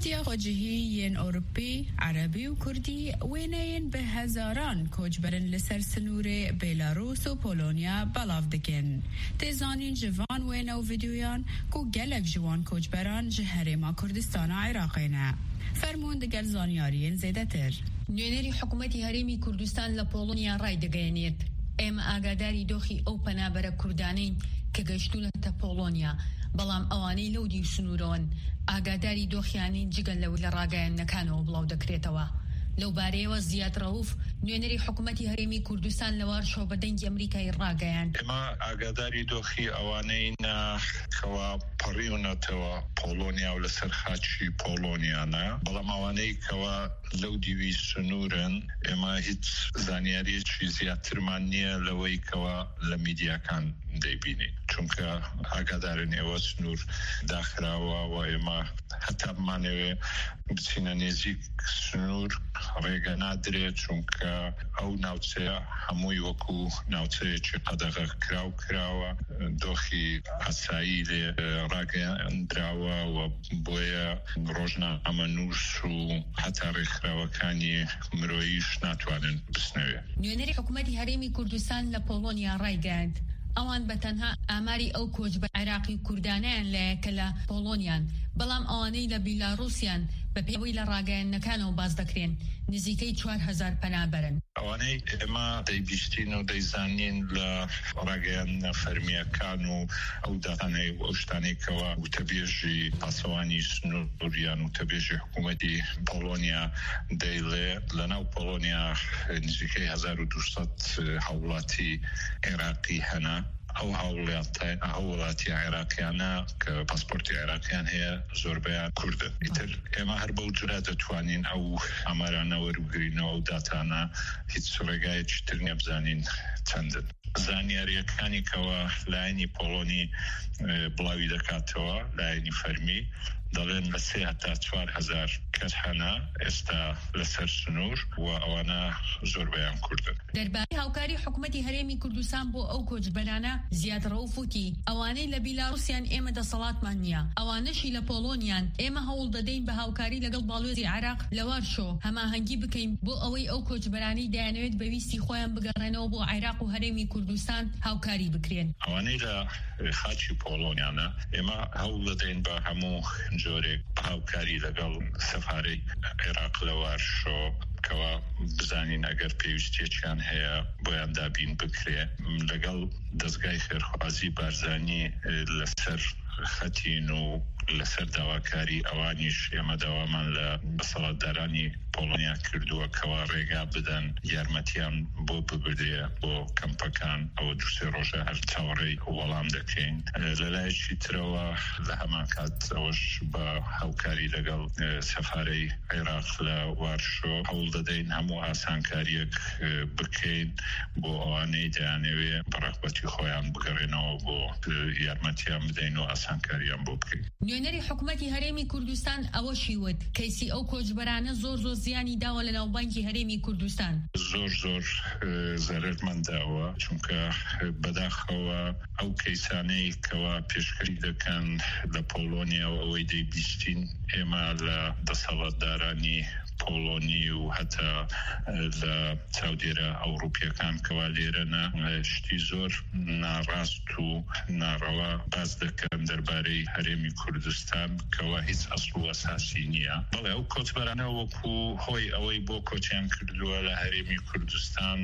کۆچبەرێتیە خۆجیهیین ئەوروپی عربی و کوردی وێنەیەن بە هەزاران کۆچبەرن لەسەر سنوورێ بێلاروس و پۆلۆنیا بەڵاو دەکەن. تێزانین جوان وێنە و ڤیدیۆیان کو گەلک جوان کۆچبەران ji هەرێما کوردستانە عێراقێنە. فەرموون دەگەل زانیاریین زێدەتر. نوێنەری حکوومەتی هەرێمی کوردستان لە پۆلۆنیا ڕای دەگەیەنێت. ئێمە ئاگاداری دۆخی ئەو پەنابەرە کوردانەین کە گەشتونەتە پۆلۆنیا، بەڵام ئەوانەی لەو دی سنوورەوەن ئاگاداری دۆخیانین جگەل لەو لە ڕاگەیەنەکانەوە بڵاو دەکرێتەوە. لەو بارەیەوە زیاد ڕەوف نوێنەری حکوومەتی هەرێمی کوردستان لە وارشۆ بە دەنگی ئەمریکای ڕاگەیاند. ئێمە ئاگاداری دۆخی ئەوانەین کەوا پەڕیونەتەوە پۆلۆنیا و لەسەر خاچی پۆلۆنیانە، بەڵام ئەوانەی کەوا لەو دیوی سنوورن ئێمە هیچ زانیاریەکی زیاترمان نییە لەوەی کەوا لە میدیاکان دەیبینین، چونکە ئاگادارن ئێوە سنوور داخراوە و ئێمە هەتا بمانەوێ بچینە نێزیک سنوور ڕێگە نادرێت، چونکە ئەو ناوچەیە هەمووی وەکو ناوچەیەکی قەدەغە کراوە، دۆخی ئاسایی لێ ڕاگەیاندراوە و بۆیە ڕۆژنامە نووس و هەتا ڕێکخراوەکانی مرۆییش ناتوانن بسنەوێ. نوێنەری حکوومەتی هەرێمی کوردستان لە پۆلۆنیا ڕایگەیاند ئەوان بەتەنها ئاماری ئەو کۆچبە عێراقی کوردانیان لایە کە لە پۆلۆنیان، بەڵام ئەوانەی لە بیلاڕووسیان بە پێوەی لە ڕاگەیەنەکانەوە باز دەکرێن نزیکەی 4000 پەنابەرن. ئەوانەی ئێمە دەیبیستین و دەیزانین لە ڕاگەیەنە فەرمیەکان و ئەو داتانەی و ئەو شتانێکەوە وتەبێژی پاسەوانی سنووریان و وتەبێژی حکوومەتی پۆلۆنیا دەیڵێ لەناو پۆلۆنیا نزیکەی 1200 هاوڵاتی عێراقی هەنا. ئەو هاوڵاتی عێراقیانە کە پاسپۆرتی عێراقیان هەیە زۆربەیان کوردن. ئیتر ئێمە هەر بەو جورا دەتوانین ئەو ئەمارانە وەربگرینەوە و داتانە هیچ ڕێگایەکی تر نییە بزانین چەندن. زانیاریەکانی کەوە لایەنی پۆلۆنی بڵاوی دەکاتەوە لایەنی فەرمی دەڵێن لە 3 هەتا 4000 کەس هەنا ئێستا لەسەر سنوور و ئەوانە زۆربەیان کوردن. دەربارەی هاوکاری حکوومەتی هەرێمی کوردستان بۆ ئەو کۆچبەرانە زیاد ڕەوف وتی ئەوانەی لە بیلاڕووسیان ئێمە دەسەڵاتمان نییە، ئەوانەشی لە پۆلۆنیان ئێمە هەوڵ دەدەین بە هاوکاری لەگەڵ باڵێزی عێراق لە وارشۆ هەماهەنگی بکەین بۆ ئەوەی ئەو کۆچبەرانەی دەیانەوێت بەویستی خۆیان بگەڕێنەوە بۆ عێراق و هەرێمی کوردستان هاوکاری بکرێن. ئەوانەی لە خاچی پۆلۆنیانە ئێمە هەوڵ دەدەین بە هەموو جۆرێک هاوکاری لەگەڵ سەفارەی عێراق لە وارشۆ کەوا بزانین ئەگەر پێویستیەکیان هەیە بۆیان دابین بکرێ، لەگەڵ دەستگای خێرخوازی بارزانی لەسەر خەتین و لەسەر داواکاری ئەوانیش ئێمە داوامان لە بەسەڵاتدارانی پۆلۆنیا کردووە کەوا ڕێگا بدەن یارمەتیان بۆ ببردێ بۆ کەمپەکان. ئەوە 2-3 ڕۆژە هەر چاوەڕێی وەڵام دەکەین. لەلایەکی ترەوە لە هەمان کات ئەوەش بە هاوکاری لەگەڵ سەفارەی عێراق لە وارشۆ هەوڵ دەدەین هەموو ئاسانکاریەک بکەین بۆ ئەوانەی دەیانەوێ بەڕەغبەتی خۆیان بگەڕێنەوە بۆ یارمەتیان بدەین و ئاسانکاریان بۆ بکەین. نوێنەری حکوومەتی هەرێمی کوردستان ئەوەشی وت کەیسی ئەو کۆچبەرانە زۆر زیانی داوە لە ناوبانگی هەرێمی کوردستان. زۆر زەرمەنداوە، چونکە بەداخەوە ئەو کەیسانەی کەوا پێشکەری دەکەن لە پۆلۆنیا و ئەوەی دەیبیستین ئێمە لە دەسەڵاتدارانی پۆلۆنی و هەتا لە چاودێرە ئەوروپیەکان کەوا لێرەنە شتی زۆر ناڕاست و ناڕەوا باز دەکەن دەربارەی هەرێمی کوردستان کەوا هیچ ئەسڵ و ئەساسی نییە. بەڵێ ئەو کۆچبەرانە وەکو هۆی ئەوەی بۆ کۆچیان کردووە لە هەرێمی کوردستان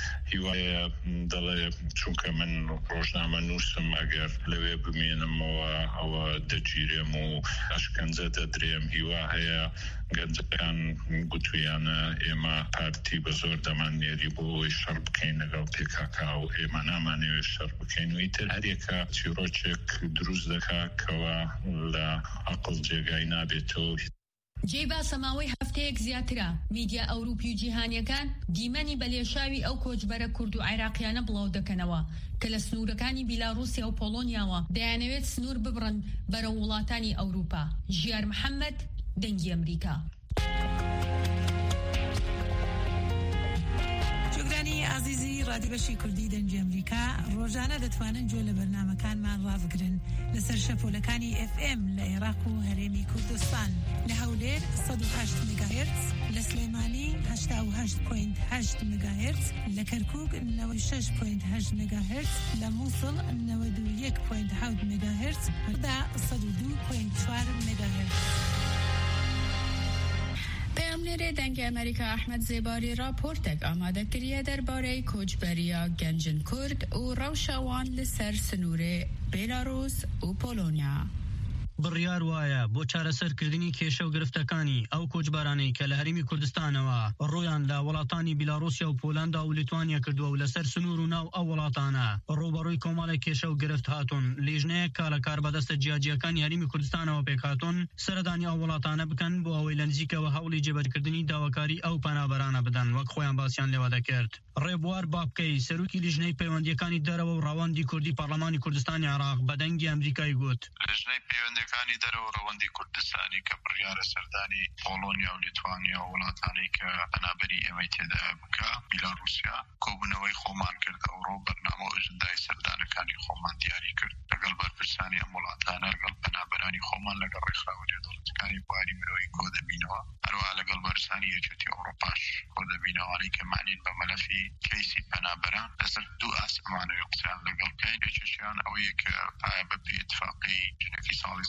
هیوایە دەڵێ چونکە من ڕۆژنامە نووسم ئەگەر لەوێ بمێنمەوە ئەوە دەگیرێم و ئەشکەنجە دەدرێم، هیوا هەیە گەنجەکان گوتویانە ئێمە پارتی بە زۆر دەمانێری بۆ ئەوەی شەڕ بکەین لەگەڵ پێکاکا و ئێمە نامانەوێت شەڕ بکەین و ئیتر هەرێکە چیرۆکێک دروست دەکات کەوا لە عەقڵ جێگای نابێتەوە. جێی باسەماوەی هەفتەیەک زیاترە میدیا ئەوروپی و جیهانیەکان دیمەنی بەلێشاوی ئەو کۆچبەرە کورد و عێراقیانە بڵاو دەکەنەوە کە لە سنوورەکانی بیلاڕووسیا و پۆلۆنیاوە دەیانەوێت سنوور ببڕن بەرەو وڵاتانی ئەوروپا. ژیار محەممەد، دەنگی ئەمریکا. عزیزی رادیۆ بەشی کوردی دەنگی ئەمریکا ڕۆژانە دەتوانن گوێ لە بەرنامەکانمان ڕابگرن لەسەر شەپۆلەکانی FM لە عێراق و هەرێمی کوردستان، لە هەولێر 108 مگاهرتز، لە سلێمانی 88.8 مگاهرتز، لە کەرکوک 96.8 مگاهرتز، لە مووسڵ 91.7 مگاهرتز، دا 102.4 مگاهرتز. پێامنێرێ دەنگی ئەمریکا ئەحمەد زێباری راپۆرتێک ئامادە کردیە دەربارەی کۆچبەریە گەنجن کورد و ڕەوشەوان لەسەر سنوورێ بێلاڕۆس و پۆلۆنیا. بڕیار وایە بۆ چارەسەرکردنی کێشە و گرفتەکانی ئەو کۆچبارانەی کە لە هەرێمی کوردستانەوە ڕۆیان لە وڵاتانی بیلاڕۆسیا و پۆلەندا و لیتوانیا کردووە و لەسەر سنوور و ناو ئەو وڵاتانە ڕوبەڕووی کۆمەڵێک کێشە و گرفت هاتوون. لیژنەیەک کە لە کاربەدەستە جیاجیەکانی هەرێمی کوردستانەوە پێکهاتوون سەردانی ئەو وڵاتانە بکەن بۆ ئەوەی لە نزیکەوە هەوڵی جێبەرکردنی داواکاری ئەو پەنابەرانە بدەن وەک خۆیان باسییان لێوە دەکرد. ڕێبوار بابکەی سەرۆکی لیژنەی پەیوەندیەکانی دەرەوە و ڕەوەندی کوردی پەرلەمانی کوردستانی عێراق بە دەنگی ئەمریکای گوت لیژنەی پەیوەندیەکانی دەرەوە ڕەوەندی کوردستانی کە بڕیارە سەردانی پۆلۆنیا و لیتوانیا و وڵاتانەی کە پەنابەری ئێمەی تێدا بکە بیلاڕوسیا کۆبوونەوەی خۆمان کرد ئەوڕۆ بەرنامە و ئەجندای سەردانەکانی خۆمان دیاری کرد لەگەڵ بەرپرسانی ئەم وڵاتانە لەگەڵ پەنابەرانی خۆمان لەگەڵ ڕێکخراوە دەوڵەتەکانی بواری مرۆیی کۆ دەبینەوە هەروەها لەگەڵ بەرپرسانی یەکێتی ئەوڕۆپاش کۆ دەبینەوەی کە معنین بە مەلەفی کەیسی پەنابەران لەسەر دوو ئاس ئەمانەوەی قسەیان لەگەڵ بکەین یەکێکیان ئەوەیە کە پایە بە پێی اتفاقی ژنێکی ساڵی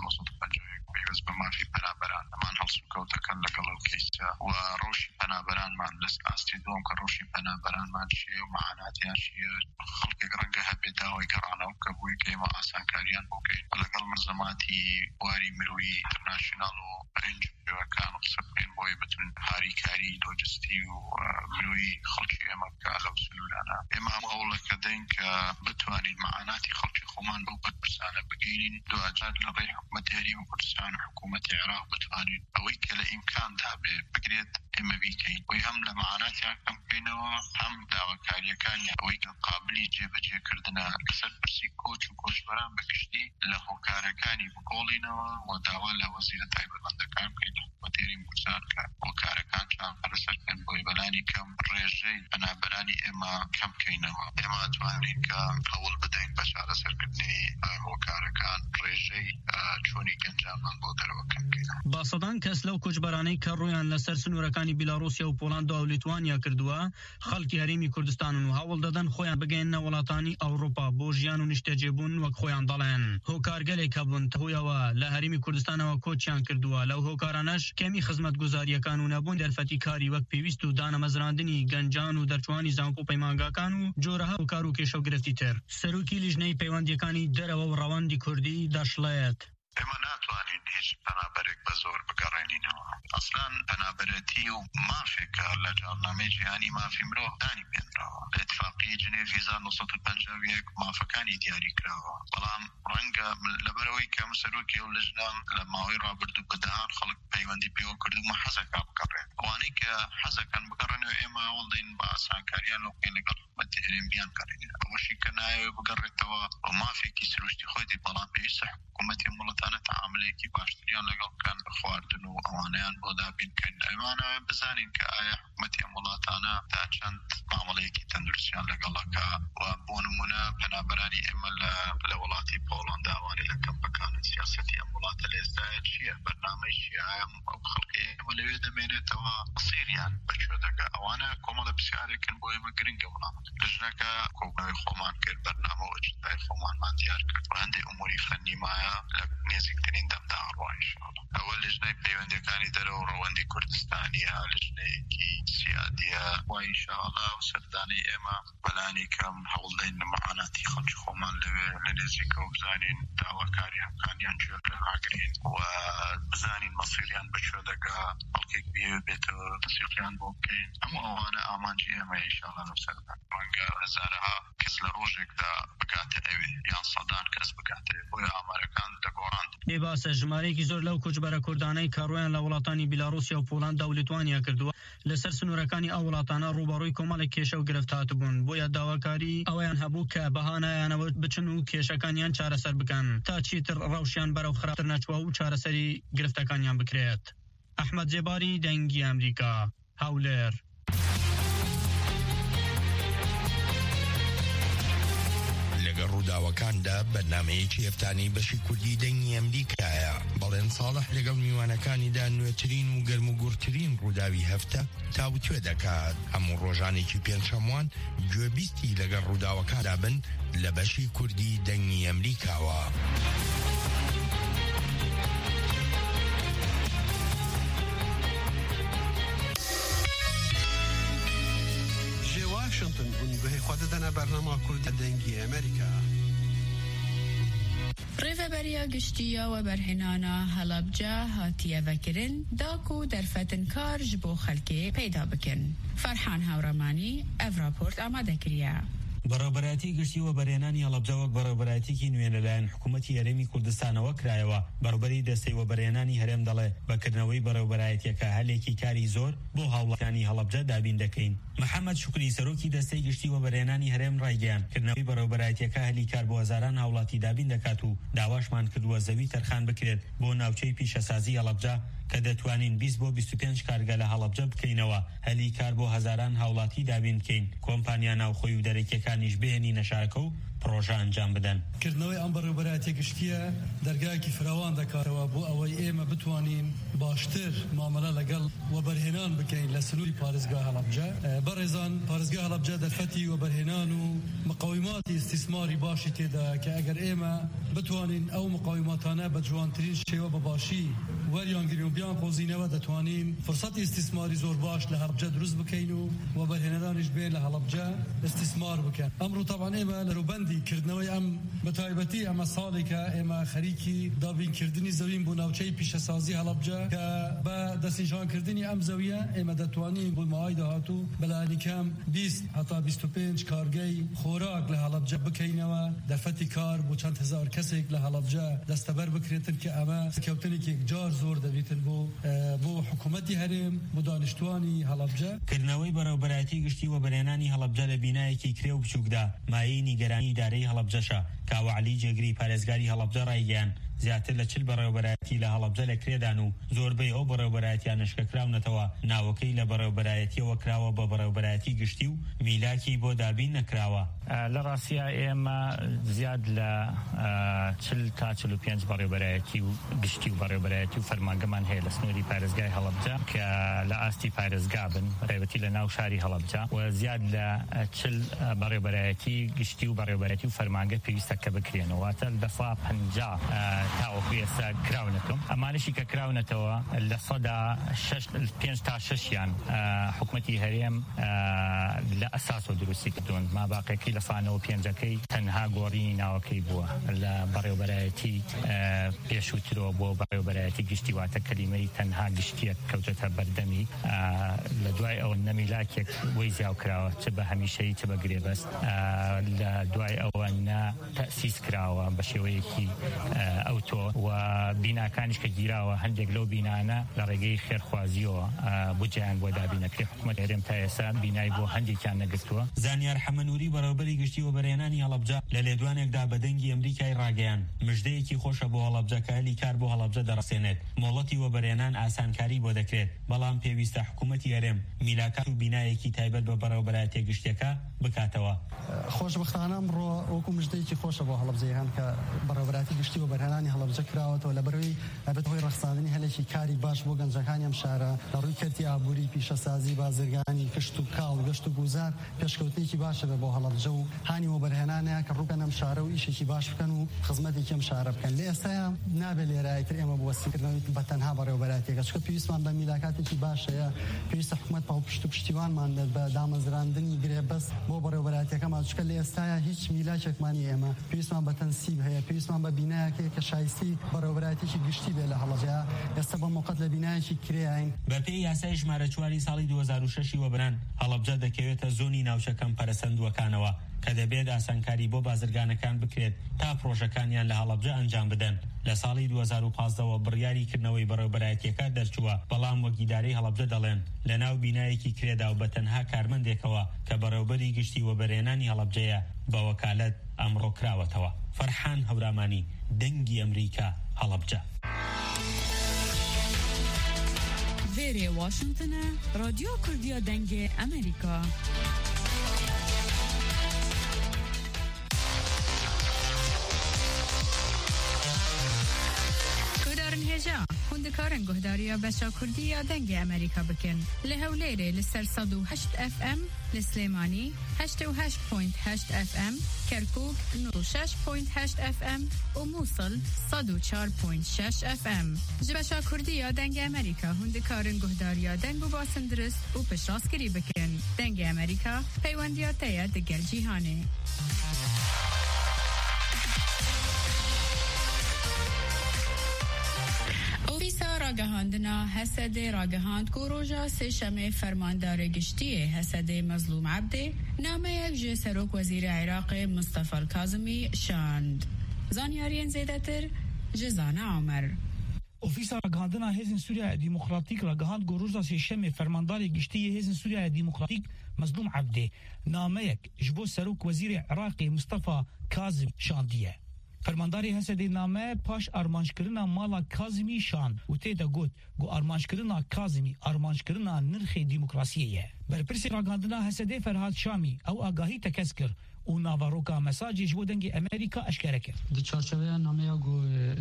1950 پێویست بە مافی پەنابەران ئەمان هەڵسوکەوتەکەن لەگەڵ ئەو کەیسە و ڕۆژی پەنابەرانمان لەست ئاستی دووەم کە ڕۆژی پەنابەرانمان چیە و مەعاناتیان چیە خەڵکێک ڕەنگە هەبێ داوای گەڕانەوە کە بووی کە ئێمە ئاسانکاریان بۆ بکەین لەگەڵ منزەماتی بواری مرۆیی ئینتەرناشناڵ و NGO-ەکان قسە بکەین بۆی بتون هاریکاری لۆجستی و مرۆیی خەڵکی ئێمە بکە لەو سنوورانە ئێمە هەموو هەوڵەکە دەین کە بتوانین مەعاناتی خەڵکی خۆمان بەو بەرپرسانە بگەینین دوجار لە ڕێی حکوومەتی هەرێمی کوردستان و حکوومەتی عێراق بتوانین ئەوەی کە لە ئیمکاندا بێ بگرێت ئێمە بیکەین بۆی هەم لە مەعاناتیان کەم بکەینەوە هەم داواکاریەکانیان ئەوەی کە قابلی جێبەجێکردنە لەسەر پرسی کۆچ و کۆچبەران بەگشتی لە هۆکارەکانی بگۆڵینەوە و داوا لە وەزیرە تایبەتمەندەکان بکەین حکوومەتی هەرێمی کوردستان کە هۆکارەکان چاپەرسەر بکەن بۆی بەلانی کەم ڕێژەی پەنابەرانی ئێمە کەم بکەینەوە ئێمە ئەتوانین کە هەوڵ بدەین بە چارەسەرکردنی هۆکارەکان ڕێژەی چۆنی گەنجانمان بۆ دەرەوە کەم بکەینەوە. با سەدان کەس لەو کوچبەرانەی کە ڕۆیان لەسەر سنوورەکانی بیلاڕۆسیا و پۆڵەندا و لیتوانیا کردووە خەڵکی هەرێمی کوردستانن و هەوڵ دەدەن خۆیان بگەینە وڵاتانی ئەوڕۆپا بۆ ژیان و نیشتەجێبوون وەک خۆیان دەڵێن. هۆکارگەلێک هەبوون هۆیەوە لە هەرێمی کوردستانەوە کۆچیان کردووە لەو هۆکارانەش کەمی خزمەتگوزاریەکان و نەبوون دەرفەتی کاری وەک پێویست و دانەمەزراندنی گەنجان و دەرچوانی زانکۆ و پەیمانگاکان و جۆرەها هۆکار و کێشە و گرفتی تر. سەرۆکی لیژنەی پەیوەندیەکانی دەرەوە و ڕەوەندی کوردی دەشڵێت ئێمە ناتوانین هیچ پەنابەرێک بە زۆر بگەڕێنینەوە ئەسڵان پەنابەرەتی و مافێکە لە جاڕنامەی جیهانی مافی مرۆڤ دانی پێنراوە لە ئیتفاقی جنێڤ 1951 مافەکانی دیاری کراوە بەڵام ڕەنگە لەبەرەوەی کەم سەرۆکی ئەو لیژنە لە ماوەی ڕابردوو بەدەهات خەڵک پەیوەندی پێوە کردومە حەزەکە بگەڕێن ئەوانەی کە حەزەکەن بگەڕێنەوە ئێمە هەوڵ دەین بە ئاسانکاریان لەو بکەین لەگەڵ حکوومەتی هەرێمیان بگەڕێنین ئەوەشی کە نایەوێ بگەڕێتەوە بە مافێکی سروشتی خۆی بەڵام پێویستە حکوومەتی وڵاتانە تعاملێکی باشتریان لەگەڵ بکەن خواردن و ئەوانەیان بۆ دابینکەین ئەمانەوە بزانین کە ئایا حکوومەتی وڵاتانە تا چەند مامەڵەیەکی تەندروستیان لەگەڵەکە و بۆ نمونە پەنابەرانی ئێمە لە وڵاتی پۆڵەندا ئەوانەی لە کەمپەکان سیاسەتی ئەم وڵاتە لە ئێستاە چییە بەرنامەی چییە ئایا خەڵکی ئێمە لەوێ دەمێنێتەوە قسەیریان بەکوێ دەگا ئەوانە کۆمەڵە پرسیارێکن بۆ ئێمە گرنگە وڵامەکە لیژنەکە کۆبوونەوەی خۆمان کرد بەرنامە و ئەجندای خۆمانمان دیار کرد و هەندێک ئوموری فەنی مایە لە نێزیکترین دەمدا هەڕوا ئینشاءالله ئەوە لیژنەی پەیوەندیەکانی دەرەوە و ڕەوەندی کوردستانیە لیژنەیەکی سیادیە و ئینشاءالله و سەردانی ئێمە بەلانی کەم هەوڵ دەین لە مەعاناتی خەڵکی خۆمان لەوێ لە نێزیکەوە بزانین داواکاری هەمکانیان گوێ لێناگرین و بزانین مەسیریان بەکوێ دەگا خەڵکێک بێتەوە تەسیقیان بۆ بکەین هەموو ئەوانە ئامانجی ئێمە ئینشاءالله لەو سەردان ڕەنگە هەزارەها کەس لە ڕۆژێکدا بگاتە ئەوێ یان سەدان کەس بگاتە بۆیە ئامارەکان دەگۆڕاند. بێباسە ژمارەیەکی زۆر لەو کوچبەرە کوردانەی کە ڕۆیان لە وڵاتانی بیلاڕۆسیا و پۆڵەندا و لیتوانیا کردووە لەسەر سنوورەکانی ئەو وڵاتانە ڕوبەڕووی کۆمەڵێک کێشە و گرفت هاتبوون بۆیە داواکاری ئەویان هەبوو کە بەهانایانەوە بچن و کێشەکانیان چارەسەر بکەن تا چیتر ڕەوشیان بەرەو خراپتر نەچوە و چارەسەری گرفتەکانیان بکرێت. ئەحمەد جێباری دەنگی ئەمریکا هەولێر. ڕووداوەکاندا بەرنامەیەکی هەفتانەی بەشی کوردی دەنگی ئەمریکایە. بەڵێن ساڵح لەگەڵ میوانەکانیدا نوێترین و گەرموگوڕترین ڕووداوی هەفتە تاوتوێ دەکات. هەموو ڕۆژانێکی پێنجشەموان گوێبیستی لەگەڵ ڕووداوەکاندا بن لە بەشی کوردی دەنگی ئەمریکاوە. واشنطن بهي خوددنا برنامج كردي دنگی امریکا. ڕێڤەبەریە گشتیە و بەرهێنانە هەڵەبجە هاتیە vekirин داکو دەرفەتن کار ji بۆ خەلکێ پەیدا بکەن. فەرحان هاوڕەمانی ئەڤ راپۆرت ئامادە کردیە. بەڕێوەبەرایەتی گشتی و بەرهێنانی هەڵەبجە وەک بەڕێوەبەرایەتێکی نوێ لەلایەن حکوومەتی هەرێمی کوردستانەوە کرایەوە. بەڕێوەبەری دەستەی وەبەرهێنانی هەرێم دەڵێ بەکردنەوەی بەڕێوەبەرایەتیەکە هەلێکی کاری زۆر بۆ هاوڵاتیانی هەڵەبجە دابین دەکەین. محەممەد شوکری سەرۆکی دەستەی گشتی وەبەرهێنانی هەرێم ڕایگەیان کردنەوەی بەڕێوەبەرایەتیەکە هەلی کار بۆ هەزاران هاوڵاتی دابین دەکات و داواشمان کردووە زەوی تەرخان بکرێت بۆ ناوچەی پیشەسازی هەڵەبجە کە دەتوانین 20 بۆ 25 کارگە لە هەڵەبجە بکەینەوە هەلی کار بۆ هەزاران هاوڵاتی دابین بکەین. کۆمپانیا ناوخۆی و دەرەکیەکانیش بهێنی نەشارەکە و پرۆژە ئەنجام بدەن. کردنەوەی ئەم بەڕێوەبەرایەتیە گشتیە دەرگایەکی فراوان دەکاتەوە بۆ ئەوەی ئێمە بتوانین باشتر مامەلە لەگەڵ وەبەرهێنان بکەین لە سنووری پارێزگا هەڵەبجە. بەڕێزان پارێزگا هەڵەبجە دەرفەتی وەبەرهێنان و مقاوماتی استیسماری باشی تێدا کە ئەگەر ئێمە بتوانین ئەو مقاوماتانە بە جوانترین شێوە بەباشی وەریانگرین و بیان قۆزینەوە دەتوانین فرسەتی استیسماری زۆر باش لە هەڵەبجە دروست بکەین و وەبەرهێنانیش بێن لە هەڵەبجە استیسمار بکەن. ئەمڕۆ تەبعاً ئێمە لە ڕووبەندی کردنەوەی ئەم بەتایبەتی ئەمە ساڵێکە ئێمە خەریکی دابینکردنی زەوین بۆ ناوچەی پیشەسازی هەڵەبجە کە بە دەستنیشانکردنی ئەم زەویە ئێمە دەتوانین بۆ ماهای داهاتوو بەلایەنی کەم 20 هەتا 25 کارگەی خۆراک لە هەڵەبجە بکەینەوە. دەرفەتی کار بۆ چەند هزار کەسێک لە هەڵەبجە دەستەبەر بکرێتن کە ئەمە کەوتنێکی جار زۆر دەبێتن بۆ حکوومەتی هەرێم بۆ دانیشتوانی هەڵەبجە. کردنەوەی بەڕێوەبەرایەتی گشتی و بەرهێنانی هەڵەبجە لە بینایەکی کرێ و بچووکدا مایەی نیگەرانی ئیدارەی هەڵەبجەشە. کاوە عەلی جێگری پارێزگاری هەڵەبجە ڕایگەیان زیاتر لە 40 بەڕێوەبەرایەتی لە هەڵەبجە لە کرێدان و زۆربەی ئەو بەڕێوەبەرایەتیان نشکەکراونەتەوە ناوەکەی لە بەڕێوەبەرایەتیەوە کراوە بە بەڕێوەبەرایەتی گشتی و میلاکی بۆ دابین نەکراوە. لە ڕاستیە ئێمە زیاد لە 40 تا 45 بەڕێوەبەرایەتی و گشتی و بەڕێوەبەرایەتی و فەرمانگەمان هەیە لە سنووری پارێزگای هەڵەبجە کە لە ئاستی پارێزگا بن ڕێوەتی لە ناو شاری هەڵەبجە و زیاد لە 40 بەڕێوەبەرایەتی گشتی و بەڕێوەبەرایەتی و فەرمانگە پێویستە کە بکرێنەوە. واتە دەفا 50 تاوەکو ئێستا کراونەتەوە. ئەمانشی کە کراونەتەوە لە سەدا 5 تا 6یان حکوومەتی هەرێم لە ئەساس و دروستی کردوون. ماباقیەکەی لە سانەوە پێنجەکەی تەنها گۆڕینی ناوەکەی بووە لە بەڕێوەبەرایەتی پێشووترەوە بۆ بەڕێوەبەرایەتی گشتی واتە کەلیمەی تەنها گشتیەک کەوتەتە بەردەمی. لە دوای ئەوە نەمیلاکێک وەی زیاو کراوە چ بە هەمیشەی چ بە گرێبەست. لە دوای ئەوە تەسیس کراوە بە شێوەیەکی ئەوتۆ و بیناکانیش کە گیراوە هەندێک لەو بینانە لە ڕێگەی خێرخوازیەوە بجیان بۆ دابینەکەی حکوومەت هەرێم تا ئێستا بینای بۆ هەندێکیان نەگرتووە. زانیار حەمەنووری بەڕێوەبەری گشتی و بەرهێنانی هەڵەبجە لە لێدوانێکدا بە دەنگی ئەمریکای ڕاگەیان مژدەیەکی خۆشە بۆ هەڵەبجە کە هەلی کار بۆ هەڵەبجە دەڕسێنێت. مۆڵەتی وەبەرهێنان ئاسانکاری بۆ دەکرێت بەڵام پێویستە حکوومەتی هەرێم میلاکات و بینایەکی تایبەت بە بەڕێوەبەرایەتی گشتیەکە بکاتەوە. خۆشبەختانە ئەمڕۆ وەکو مژدەیەکی خۆشە بۆ هەڵەبجەیان کە بەڕێوەبەرایەتی گشتی و بەرهێنانی هەڵەبجە کراوەتەوە لە بەرەوەی ئەبێت هۆی ڕەخساندنی هەلێکی کاری باش بۆ گەنجەکانی ئەم شارە لە ڕووی کەرتی ئابووری پیشەسازی بازرگانی کشت و کاڵ گەشت و گوزار پێشکەوتێکی باشە بۆ هەڵەبجە و هانی وەبەرهێنانەیە کە ڕووکەن ئەم شارە و ئیشێکی باش بکەن و خزمەتێکی ئەم شارە بکەن. لە ئێستاە نابێت لێرایەتر ئێمە بۆ وەسیکردنەوەی بە تەنها بەڕێوەبەرایەتیەکە چکە پێویستمان بە میلاکاتێکی باشەیە پێویستە حکوومەت پاڵپشت و پشتیوانمان بە دامەزراندنی گرێبەست بۆ بەڕێوەبەرایەتیەکەمان چکە لە ئێستاە هیچ میلاکێکمانی ئێمە پێویستمان بە تەنسیب هەیە پێویستمان بە بینایەکەیە کە شایستی بەڕێوەبەرایەتیی گشتی بێ لە هەڵەبجە. ئێستا بە موقەت لە بینایەکی کرێین. بەپێی یاسای ژمارە 4 ساڵی 2006 وەبران هەڵەبجە دەکەوێتە زۆنی ناوچەکەم پەرەسەندووەکانەوە کە دەبێت ئاسانکاری بۆ بازرگانەکان بکرێت تا پرۆژەکانیان لە هەڵەبجە ئەنجام بدەن. لە ساڵی 2015ەوە بڕیاریکردنەوەی بەڕێوەبەرایەتیەکە دەرچووە بەڵام وەکیدارەی هەڵەبجە دەڵێن لە ناو بینایەکی کرێدا و بە تەنها کارمەندێکەوە کە بەڕێوەبەری گشتی و بەرهێنانی هەڵەبجەیە بە وەکالەت ئەمڕۆ کراوەتەوە. فەرحان هەورامانی دەنگی ئەمریکا هەڵەبجە. وێرێ واشنگتنە رادیۆ کوردیە دەنگی ئەمریکا. هندکارن گهداریا بشا کردی یا دنگ امریکا بکن لهولیره لسر 108 FM لسلیمانی 88.8 FM کرکوک 96.8 FM و موصل 104.6 FM جبشا کردی یا دنگ امریکا هندکارن گهداریا دنگ و باسندرست و پشراسکری بکن دنگ امریکا پیوندیات تاید دگر جیهانه اویسا راگهاندنا حسد راگهاند کو روژا سشم فرماندار گشتی حسد مظلوم عبده نامه یک جه سروک وزیر عراق مصطفى الكاظمی شاند زانیارین زیدتر جزانه عمر اوفیسا راگهاندنا هزن سوریا ديمقراطيك راگهاند کو روژا سشم فرماندار گشتی هزن سوریا ديمقراطيك مظلوم عبده نامه یک جبو سروک وزیر عراق مصطفى کاظم شاندیه فرمانداری حسدی نامه پاش ارمانشکرنا مالا کاظمی شان و تیدا گوت گو ارمانشکرنا کاظمی ارمانشکرنا نرخ دیموکراسیه برپرسی راگاندنا حسدی فرهاد شامی او آگاهی تکسکر و ناواروکا مساجی جبو دنگ امریکا اشکره کرد دی چارچوبه نامه گو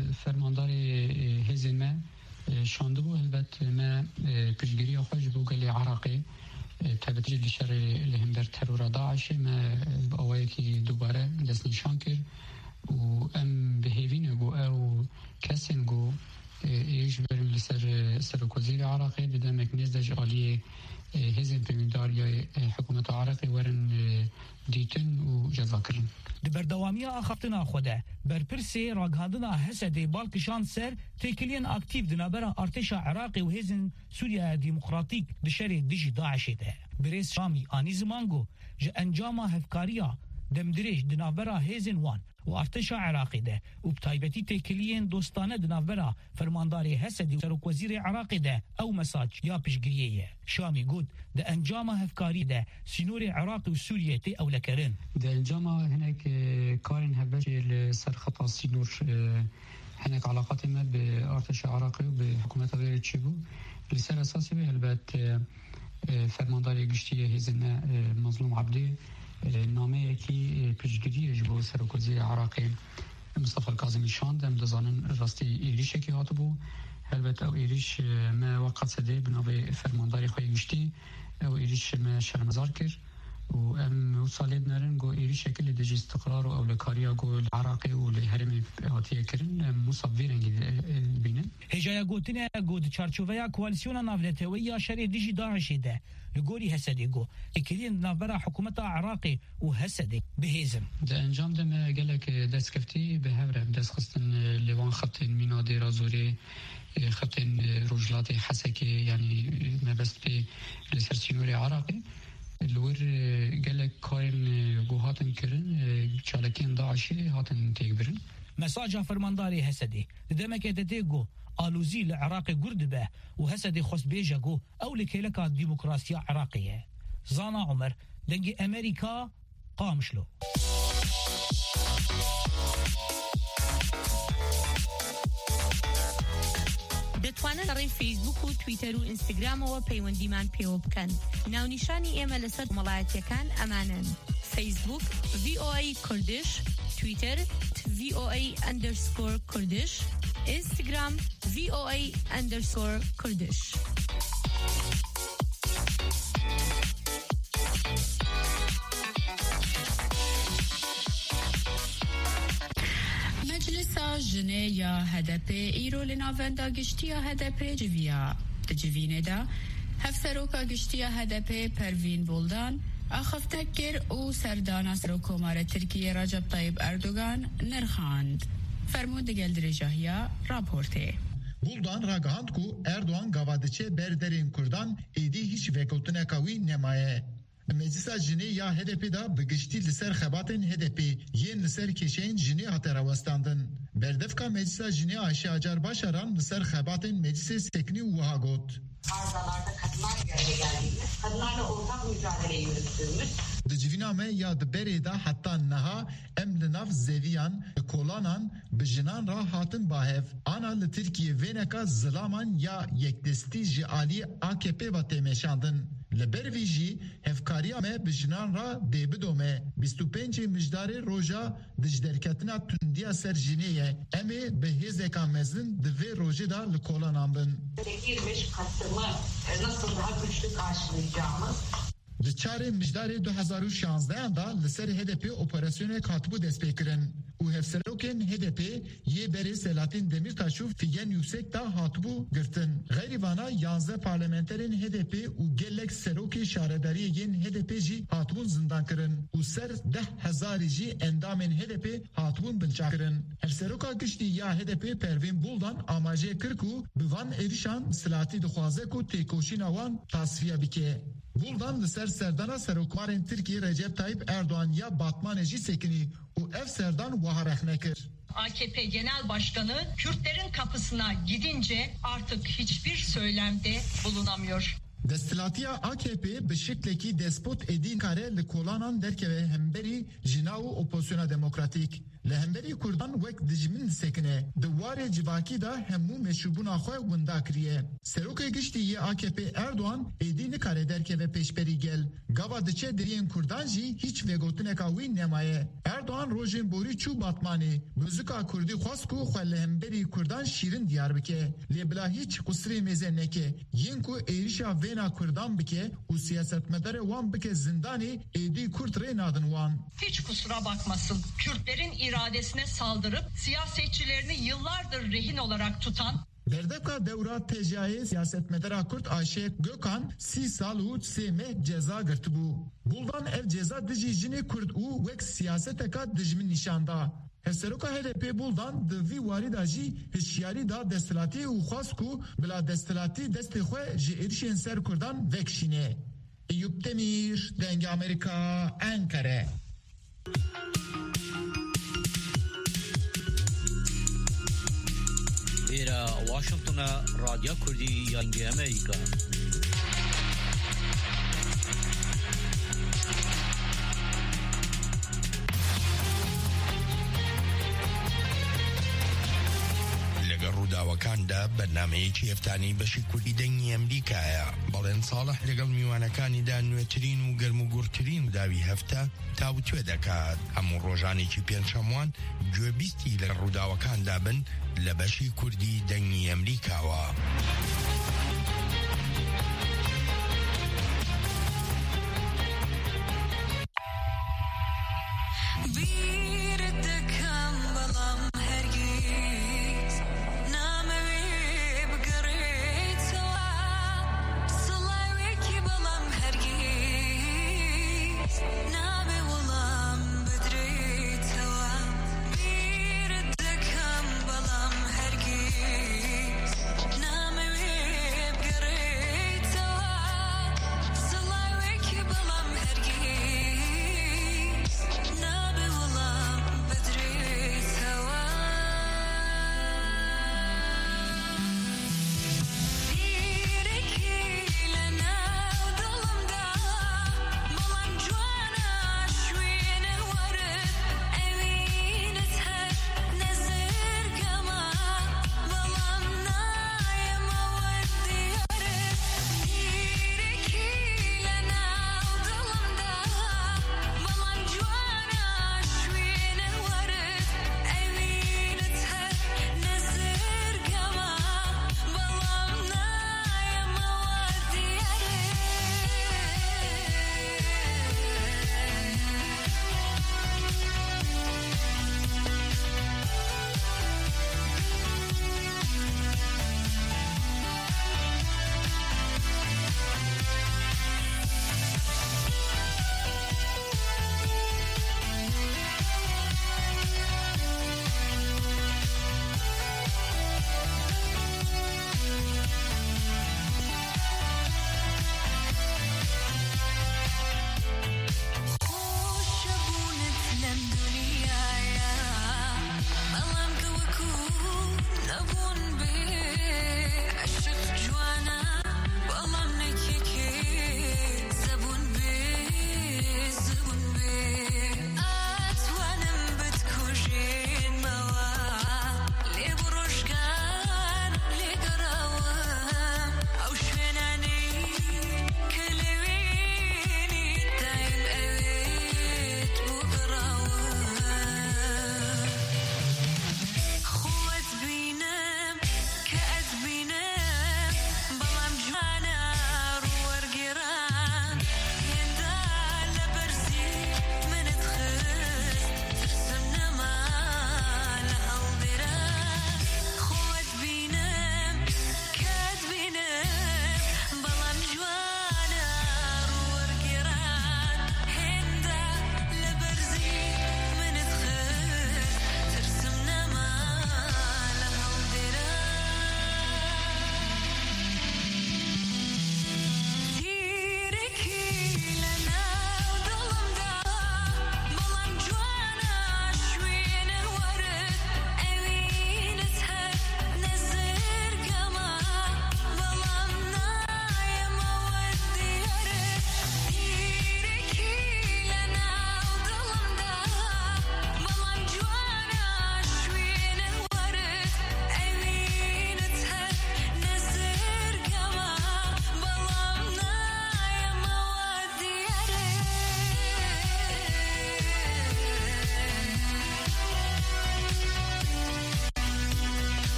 فرمانداری هزنمه شانده بو البت ما پشگیری خوش بو گلی عراقی تبتیج لشر لهم در ترور داعش ما باویکی دوباره دست نشان کرد و ام بهيفين جو او كاسين جو ايش برم لسر وزير عراقي بدا مكنيز دج آلية هزن بمداريا حكومة عراقي ورن ديتن و جزاكرن بردوامية أخفتنا خوده برپرسي راگهاندنا حسد بالكشان سر تيكلين اكتيف دنابرا ارتشا عراقي و هزن سوريا ديمقراطيك دشاري ديجي داعش ده بريس شامي آني زمانگو جه انجاما هفكاريا دمدريش دنابرا هزن وان و ارتشا عراقی ده و بتایبتی تکلیین دوستانه دنابرا فرمانداری حسدی و سروک وزیر عراقی ده او مساج یا پشگریه شامی گود ده انجام هفکاری ده سینور عراق و سوریه تی او لکرن ده انجام هناك کارن هبش لسر خطا سینور هناك علاقات ما بارتش عراقي وبحكومة غير تشيبو لسر اساسي به البت فرمانداری گشتی هزنا مظلوم عبدي نامه کی پیشگیری جبو سروک وزیر عراقی مصطفى الكاظمی شان دم دزانن راستی ایریش کی هات بو البته او ایریش ما وقت سده بنابه فرمانداری خوی گشتی او ایریش ما شرمزار کرد و ام وصالد نرن گو ایریش شکل دج استقرار و اولکاریا گو العراقی و لهرم هاتیه کرن مصابیرن بینن هجایا گوتنه گود چارچوبه کواليسيون نافلتويه شری دیجی داعش ده لگوری حسدی گو اکلین نافبرا حکومت عراقی و حسدی بهزم ده انجام ده ما قالك دست كفتي بهبره دست خستن لوان خط مينا ديرا زوري خط رجلات حسكي يعني ما بس في السرسينوري عراقي الور قالك كاين جو هاتن كرن شالكين داعشي هاتن تيكبرن مساجا فرمانداري حسدي دمك تديغو آلوزي العراقي قرد به وهسدي خص بيجاقو أو لكيلك ديمقراطية عراقية زانا عمر دنجي أمريكا قامشلو دەتوانن لەڕێی فیسبوک و تویتەر و ئینستاگرام و پەیوەندیمان پێوە بکەن. ناونیشانی ئێمە لەسەر وڵایەتیەکان ئەمانن: فیسبوک VOA کوردش، تویتەر VOA_کوردش، ئینستاگرام VOA_کوردش. مجلسا جنه یا هدپ ایرو لناوندا گشتی هدپ جویا تجوینه دا هفسروکا گشتی هدپ پروین بولدان آخفتکر او سردانا سروکومار ترکیه رجب طیب اردوغان نرخاند فرمود گلدر جاهیا راپورته Buldan ragahand ku Erdoğan gavadiçe berderin kurdan edi hiç vekotune kavi nemaye. Meclisa jini ya HDP'da bıgışti liser xebatın HDP yen liser keşeyin jini hateravastandın. Berdefka meclisa jini Ayşe Acar Başaran liser xebatın meclise sekni uhagot. Arzalarda kadınlar bir araya geldiğimiz, kadınlarla ortak mücadele yürüttüğümüz. Diciviname ya bereda hatta naha emlinav zeviyan kolanan bijinan ra hatın bahev. Ana li Türkiye veneka zılaman ya yekdesti ji ali AKP va temeşandın. لبرویجی هفکاریا me بجنان را دیبدومه 25 مجدار روژا دجدرکتنا تندیا سر جینیه امی به هزکا مزن دوی روژه da لکولان بن. Girmiş Kasım'ı nasıl daha güçlü karşılayacağımız Di çare mijdarê 2016 da li ser HDP operasyonê hatibû destpêkirin û hevserokên HDP yê berê Selahattin Demirtaş û Figen Yüksek da hatibû girtin. Xêrîvana 11 parlamenterên HDP û gelek serokê şaredariyên HDP jî hatibûn zindan kirin û ser 10,000 jî endamên HDP hatibûn bilçakirin. Hevseroka giştî ya HDP Pervîn Buldan amajê kir ku bi van êrişan Selahatî dixwaze ku têkoşîna wan tasfiye bike. Buldan li ser serdana serokmarên Tirkiye Recep Tayyip Erdoğan ya Batmanê jî sekini û ev serdan wiha rexne kir. AKP Genel Başkanı Kürtlerin kapısına gidince artık hiçbir söylemde bulunamıyor. Destilatiya AKP bi şeklekî despot edîn kare li kolanan derkeve hemberî jina û opozisyona demokratîk. Li hemberî Kurdan wek dijmin sekine. Di warê civakî da hemû meşrûbûna xwe winda kiriye. Serokê giştî yê AKP Erdoğan êdî nikare derkeve pêşberî gel. Gava diçe deriyên Kurdan jî hiç vegotineka wî nemaye. Erdoğan rojên borî çû Batmanê. Muzika Kurdî xwast ku xwe li hemberî Kurdan şîrin diyar bike. Lê bila hiç qusrê mêze neke. Yên ku êrişa vêna Kurdan bike û siyasetmedarê wan bike zindanê êdî Kurd rê nadin wan. Hiç kusura bakmasın. Kürtlerin iradesine saldırıp siyasetçilerini yıllardır rehin olarak tutan Berdevka devra tecayê siyasetmedara Kurd Ayşe Gökhan 3 sal û 3 meh ceza girtibû. Buldan ev ceza dijî jinê Kurd û wek siyaseteka dijmin nîşanda. Hevseroka HDP Buldan di vî warî da jî hişyarî da destilatî û xwast ku bila destilatî destê xwe ji êrişên ser Kurdan vekşîne. Eyüp Demir, Denge Amerika, Ankara. Era Washington'a Radyo Kurdi Yangi Amerika. ڕووداوەکاندا بەرنامەیەکی هەفتانەی بەشی کوردی دەنگی ئەمریکایە بەڵێن ساڵح لەگەڵ میوانەکانیدا نوێترین و گەرموگورترین داوی هەفتە تاوتوێ دەکات هەموو ڕۆژانێکی پێنجشەموان گوێبیستی لە ڕووداوەکاندا بن لە بەشی کوردی دەنگی ئەمریکاوە.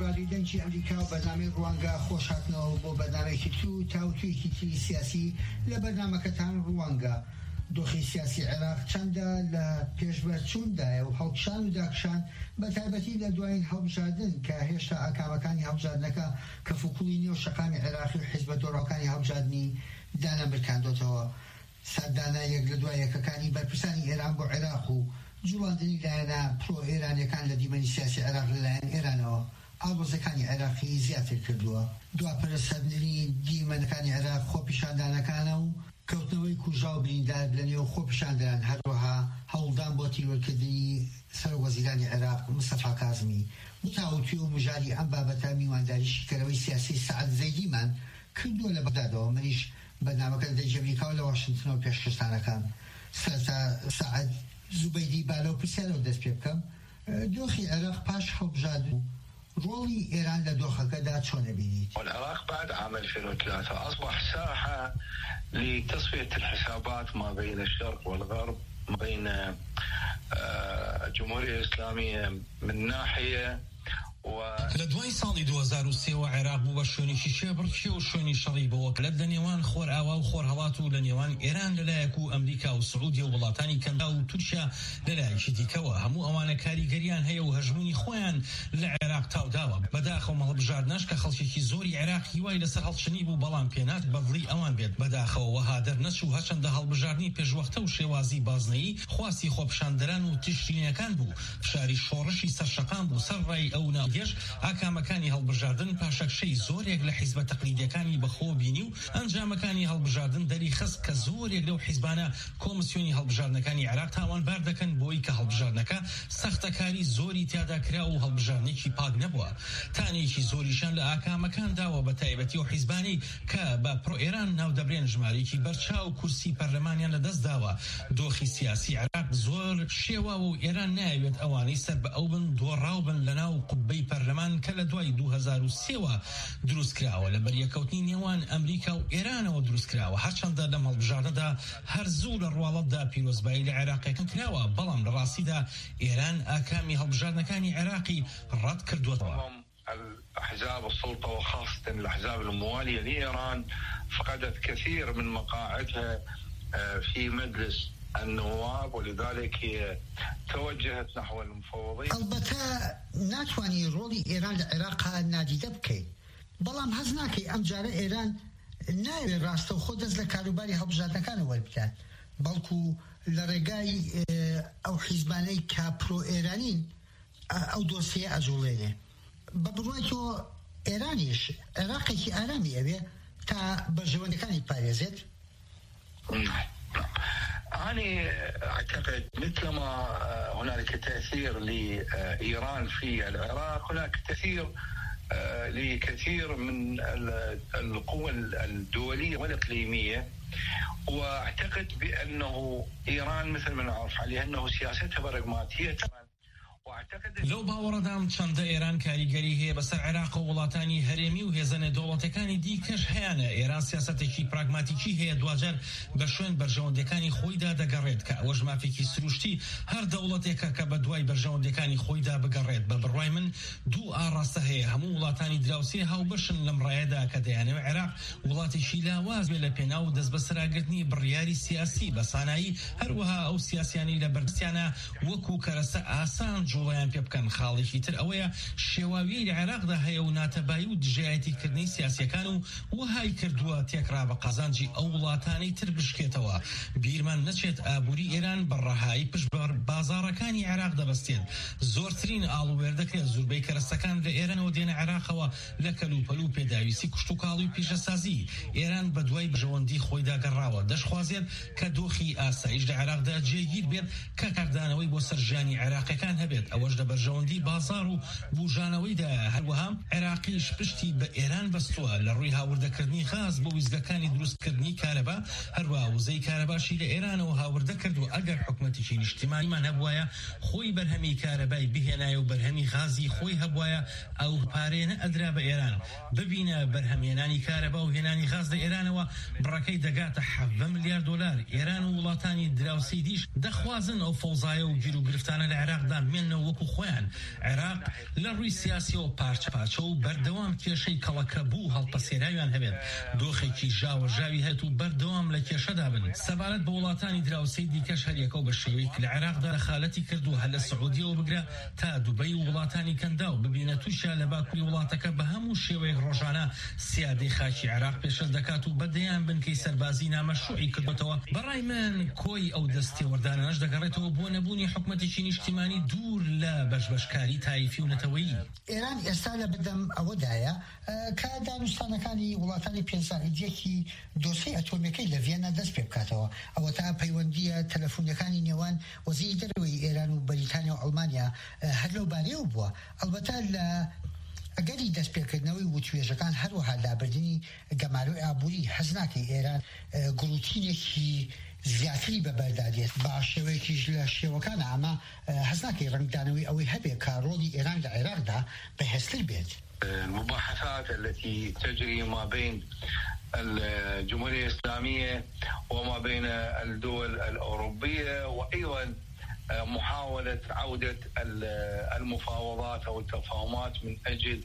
رادیۆی دەنگی ئەمریکا و بەرنامەی ڕوانگە خۆشهاتنەوە بۆ بەرنامەیەکی تر و تاوتوێکی تری سیاسی لە بەرنامەکەتان ڕوانگە. دۆخی سیاسی عێراق چەندە لە پێشبەرچووندایە و هەڵکشان و داکشان بە تایبەتی لە دوایین هەڵبژاردن کە هێشتا ئاکامەکانی هەڵبژاردنەکە کە فوکوڵی نێوشەقامی عێراقی و حیزبە دۆڕەکانی هەڵبژاردنی دانەبرکاندۆتەوە. سەردانە یەک لە دوای یەکەکانی بەرپرسانی ئێران بۆ عێراق و جوڵاندنی لایەنە پرۆ ئێرانیەکان لە دیمەنی سیاسی عێراق لەلایەن ئێرانەوە ئاڵۆزەکانی عێراقی زیاتر کردووە. دواپەرسەندنی دیمەنەکانی عێراق خۆپیشاندانەکانە و کەوتنەوەی کوژا و بریندار لە نێو خۆپیشاندان هەروەها هەوڵدان بۆ تیرۆرکردنی سەرۆەزیرانی عێراق مستەفا کازمی متاوتی و مژاری ئەم بابەتە میوانداری شیکەرەوەی سیاسی سەعەد زەیدیمان کردووە لە بەغدادەوە. منیش بەرنامەکە لە دەنگی ئەمریکا و لە واشنگتنەوە پێشکەشتانەکەم. سەرەتا سەعەد زوبەیدی بالە و پرسیارەوە دەست پێ بکەم دۆخی عێراق پاش هەڵبژاردن رولي إيران لدوخة دا شون بينيت؟ والعراق بعد عام 2003 أصبح ساحة لتصفية الحسابات ما بين الشرق والغرب، ما بين الجمهورية الإسلامية من ناحية لە دوای ساڵی 2023 عێراق بوو بە شوێنێکی شێبڕکێ و شوێنی شەڕی بەوەک لە نێوان خۆر ئاوا و خۆر هەڵات و لە نێوان ئێران لەلایەک و ئەمریکا و سعودی و وڵاتانی کەندا و تورکیا لەلایەکی دیکەوە. هەموو ئەوانە کاریگەریان هەیە و هەژمونی خۆیان لە عێراق تاوداوە. بەداخەوە هەڵبژاردنەش کە خەڵکێکی زۆری عێراقی وای لەسەر هەڵچنی بوو بەڵام پێنات بەدڵی ئەوان بێت. بەداخەوە وەها دەرنەچوو هەرچەندە هەڵبژاردننی پێشوەختە و شێوازی بازنەیی خواستی خۆپشاندەران و تشرینەکان بوو. فشاری شۆڕشی سەرشەقام بوو سەر ڕای ئەو ناگەش ئاکامەکانی هەڵبژاردن پاشەکشەی زۆرێک لە حیزبە تەقلیدیەکانی بەخۆ بینی و ئەنجامەکانی هەڵبژاردن دەری خست کە زۆرێک لەو حیزبانە کۆمسیۆنی هەڵبژاردنەکانی عێراق تاوان بار دەکەن بۆی کە هەڵبژاردنەکە سەختەکاری زۆری تیادا کرا و هەڵبژاردنێکی پاک نەبووە. تانێکی زۆریشان لە ئاکامەکان داوە بە تایبەتی و حیزبانی کە بە پرۆ ئێران ناو دەبرێن ژمارەیەکی بەرچاو کورسی پەرلەمانیان لەدەست داوە. دۆخی سیاسی عێراق زۆر شێوە و ئێران نایەوێت ئەوانەی سەر بە ئەو بن دۆڕاو بن لەناو قوبەی پەرلەمان کە لە دوای 2023 دروست کراوە لە بەریەکەوتنی نێوان ئەمریکا و ئێرانەوە دروست کراوە. هەرچەندە لەم هەڵبژاردنەدا هەرزوو لە ڕواڵەتدا پیرۆزبایی لە عێراقیەکان کراوە بەڵام لە ڕاستیدا ئێران ئاکامی هەڵبژاردنەکانی عێراقی ڕەت کردووەتەوە. أحزاب السلطة وخاصة الأحزاب الموالية لإيران فقدت كثير من مقاعدها في مجلس النواب ولذلك هي توجهت نحو المفوضين. البته ناتواني رولي إيران لعراق ناديده بكي بلام هزناكي أمجارة إيران ناوي راستو خود از لكاروباري هبجاتنا كان والبكان بلكو لرقاي أو حزباني كابرو إيرانين أو دوسية أجوليني ببرويتو إيرانيش عراقي آرامي أبي تا برجواني كان يباريزت. أنا أعتقد مثلما هنالك تأثير لإيران في العراق هناك تأثير لكثير من القوى الدولية والإقليمية، وأعتقد بأنه إيران مثل ما نعرف عليها أنه سياستها براغماتية. لەو باوەڕەدام چەندە ئێران کاریگەری هەیە بەسەر عێراق و وڵاتانی هەرێمی و هێزانە دەوڵەتەکانی دیکەش هەیەە. ئێران سیاسەتێکی پراگماتیکی هەیە دوجار بە شوێن بەرژەوەندەکانی خۆیدا دەگەڕێت کە ئەوەش مافێکی سروشتی هەر دەوڵەتێکە کە بە دوای بەرژەوەندەکانی خۆیدا بگەڕێت. بە بڕوای من دوو ئاڕاستە هەیە. هەموو وڵاتانی دراوسێ هاوبەشن لەم ڕایەدا کە دەیانەوە عێراق وڵاتێکی لاواز بێ لە پێناو دەست بەسەراگرتنی بڕیاری سیاسی بە سانایی هەروەها ئەو سیاسیانی لە بەرزیانە وەکو کەرەسە ئاسان جوڵیان پێ بکەن. خاڵێکی تر ئەوەیە شێواوی لە عێراقدا هەیە و ناتەبایی و دژایەتیکردنی سیاسیەکان و وهای کردووە تێکرا بە قەزانجی ئەو وڵاتانەی تر بشکێتەوە. بیرمان نەچێت ئابووری ئێران بەڕەهایی پشت بازاڕەکانی عێراق دەبەستێت. زۆرترین ئاڵوێر دەکرێت زوربەی کەرەستەکان لە ئێرانەوە دێنە عێراقەوە لە کەلوپەل و پێداویستی کوشت و کاڵی پیشەسازی. ئێران بە دوای بژەوەندی خۆیدا گەڕاوە. دەشخوازێت کە دۆخی ئاسایش لە عێراقدا جێگیر بێت کە کاردانەوەی بۆ سەرژانی عێراقیەکان هەبێت. ئەوەش لە بەرژەوەندی بازار و بوژانەوەیدا هەروەها عێراقیش پشتی بە ئێران بەستووە لە ڕووی هاوردەکردنی غاز بۆ ویزگەکانی دروستکردنی کارەبا. هەروەها وزەی کارەباشی لە ئێرانەوە هاوردە کرد و ئەگەر حکومەتێکی نیشتیمانیمان هەبوایە خۆی بەرهەمی کارەبای بهێنایە و بەرهەمی غازی خۆی هەبوایە ئەو پارێنە ئەدرا بە ئێران. ببینە بەرهەمهێنانی کارەبا و هێنانی غاز لە ئێرانەوە بڕەکەی دەگاتە 7 ملیار دلار. ئێران و وڵاتانی دراوسەی دیش دەخوازن ئەو فەوزایە و گیر و گرفتانە لە عێراقدا مێن دەهێنەوە وەکو خۆیان. عێراق لە ڕووی سیاسی و پارچە و بەردەوام کێشەی کەڵەکە بوو هەڵپەسێراویان هەبێت، دۆخێکی ژاوەژاوی هەت و بەردەوام لە کێشەدا بن. سەبارەت بە وڵاتانی دراوسەی دیکەش هەریەکە بە شێوەیەک لە عێراقدا دەخالەتی کرد و هەل لە سعودیەوە بگرە تا دوبەی و وڵاتانی کەندا و ببینە تووشە لە باکووری وڵاتەکە بە هەموو شێوەیەک ڕۆژانە سیادەی خاکی عێراق پێشەر دەکات و بەدەیان بنکەی سەربازی نامەشروعی کردوتەوە. بەڕای من کۆی ئەو دەستێوەردانانەش دەگەڕێتەوە بۆ نەبوونی حکومەتێکی نیشتیمانی دوور لە بەشبەشکاری تایفی و نەتەوەیی. ئێران ئێستا لە بەردەم ئەوەدایە کە دانوستانەکانی وڵاتانی پێنجزاریدیەکی دۆسەی ئەتۆمیەکەی لە ڤێنە دەست پێ بکاتەوە. ئەوە تا پەیوەندیە تەلەفۆنەکانی نێوان وەزیری دەرەوەی ئێران و بەریتانیا و ئەڵمانیا هەر لەو بارەیەوە بووە. ئەلبەتە لە ئەگەری دەستپێکردنەوەی وتوێژەکان هەروەها لابردنی گەماروی ئابووری هەزناکەی ئێران گروتینێکی زیاتری بەبەردادێت بە شێوەیەکیش لە شێوەکانە، ئەمە هەزناکەی ڕنگدانەوەی ئەوەی هەبێ کە ڕۆڵی ئێران لە عێراقدا بەهێزتر بێت. المباحثات التي تجري ما بين الجمهورية الإسلامية وما بين الدول الأوروبية، وأيضا محاولة عودة المفاوضات أو التفاهمات من أجل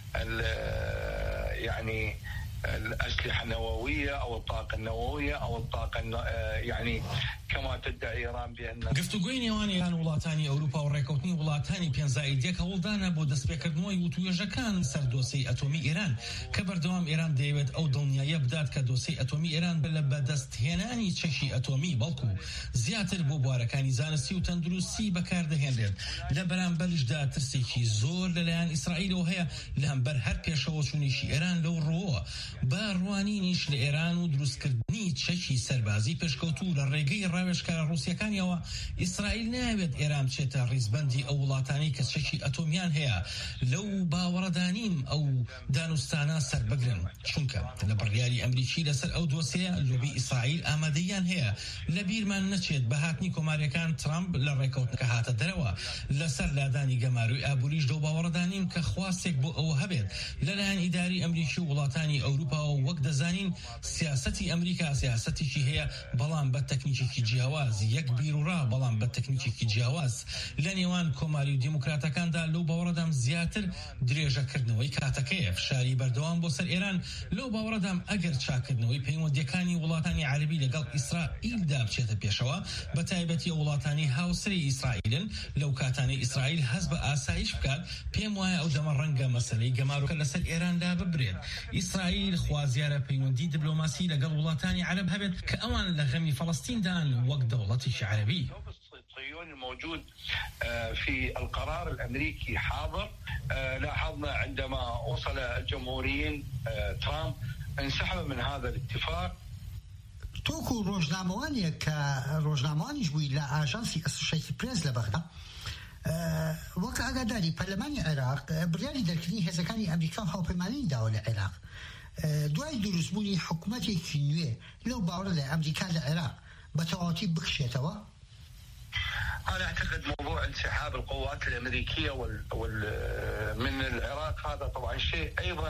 يعني الأسلحة النووية أو الطاقة النووية أو الطاقة يعني كما تدعي إيران بأن گفتوگوی نێوان ئێران وڵاتانی ئەوروپا و ڕێکەوتنی وڵاتانی پێنجزایدیەک هەوڵدانە بۆ دەستپێکردنەوەی وتوێژەکان سەر دۆسەی ئەتۆمی ئێران کە بەردەوام ئێران دەیەوێت ئەو دڵنیاییە بدات کە دۆسەی ئەتۆمی ئێران لە بەدەستهێنانی چەکی ئەتۆمی بەڵکو زیاتر بۆ بوارەکانی زانستی و تەندروستی بەکاردەهێنرێت. لە بەرامبەرشدا ترسێکی زۆر لەلایەن ئیسرائیلەوە هەیە لەهەمبەر هەر پێشەوەچوونیشی ئێران لەو ڕۆوە بە ڕوانینیش لە ئێران و دروستکردنی چەکی سەربازی پێشکەوتوو لە ڕێگەی ڕاوێژکارە ڕووسیەکانیەوە. ئیسرائیل ناوێت ئێران بچێتە ڕیزبەندی ئەو وڵاتانی کە چەکی ئەتۆمیان هەیە. لەو باوەڕەدانیم ئەو دانوستانە سەربگرن، چونکە لە بڕیاری ئەمریکی لەسەر ئەو دۆسەیە لۆبی ئیسرائیل ئامادەیان هەیە لە بیرمان نەچێت بە هاتنی کۆماریەکان ترامپ لە ڕێکەوتنەکە هاتە دەرەوە لەسەر لادانی گەماروی ئابووریش دەو باوەڕەدانیم کە خواستێک بۆ ئەوە هەبێت لەلایەن ئیداری ئەمریکی و وڵاتانی ئەوروپا و وەک دەزانین سیاسەتی ئەمریکا سیاسەتێکی هەیە بەڵام بە تەکنیکێکی جیاواز، یەک بیرروڕا بەڵام بە تەکنیکێکی جیاواز لە نێوان کۆماری و دیموکراتەکاندا لەو باوەڕەدام زیاتر درێژەکردنەوەی کاتەکەیە. فشاری بەردەوام بۆ سەر ئێران لەو باوەڕەدام ئەگەر چاکردنەوەی پەیوەندیەکانی وڵاتانی عەربی لەگەڵ ئیسرائیلدا بچێتە پێشەوە، بە تایبەتی وڵاتانی هاوسەری ئیسرائیلن لەو کاتانەی ئیسرائیل هەست بە ئاسایش بکات، پێم وایە ئەو دەمە ڕەنگە مەسەلەی گەماروکە لەسەر ئێراندا ببرێت. ئیسرائیل خوازیارە پەیوەندی دیبلۆماسی لەگەڵ وڵاتانی عەرب هەبێت کە ئەوان لە غەمی فەڵەستیندان وەک دەوڵەتێکی عەربی. الصهيوني الموجود في القرار الأمريكي حاضر. لاحظنا عندما وصل الجمهوريين ترامب انسحب من هذا الاتفاق. توكو روجناموانيا كروجناموانيش بوي لا اجانسي اسوشيتد بريس لبغدا وەک ئاگاداری پەرلەمانی عێراق بڕیاری دەرکردنی هێزەکانی ئەمریکا و هاوپەیمانەی داوە لە عێراق دوای دروستبوونی حکوومەتێکی نوێ لەو باوەڕە لە ئەمریکا لە عێراق بە تەواوەتی بکشێتەوە. أنا أعتقد موضوع انسحاب القوات الأمريكية من العراق هذا طبعا شيء أيضا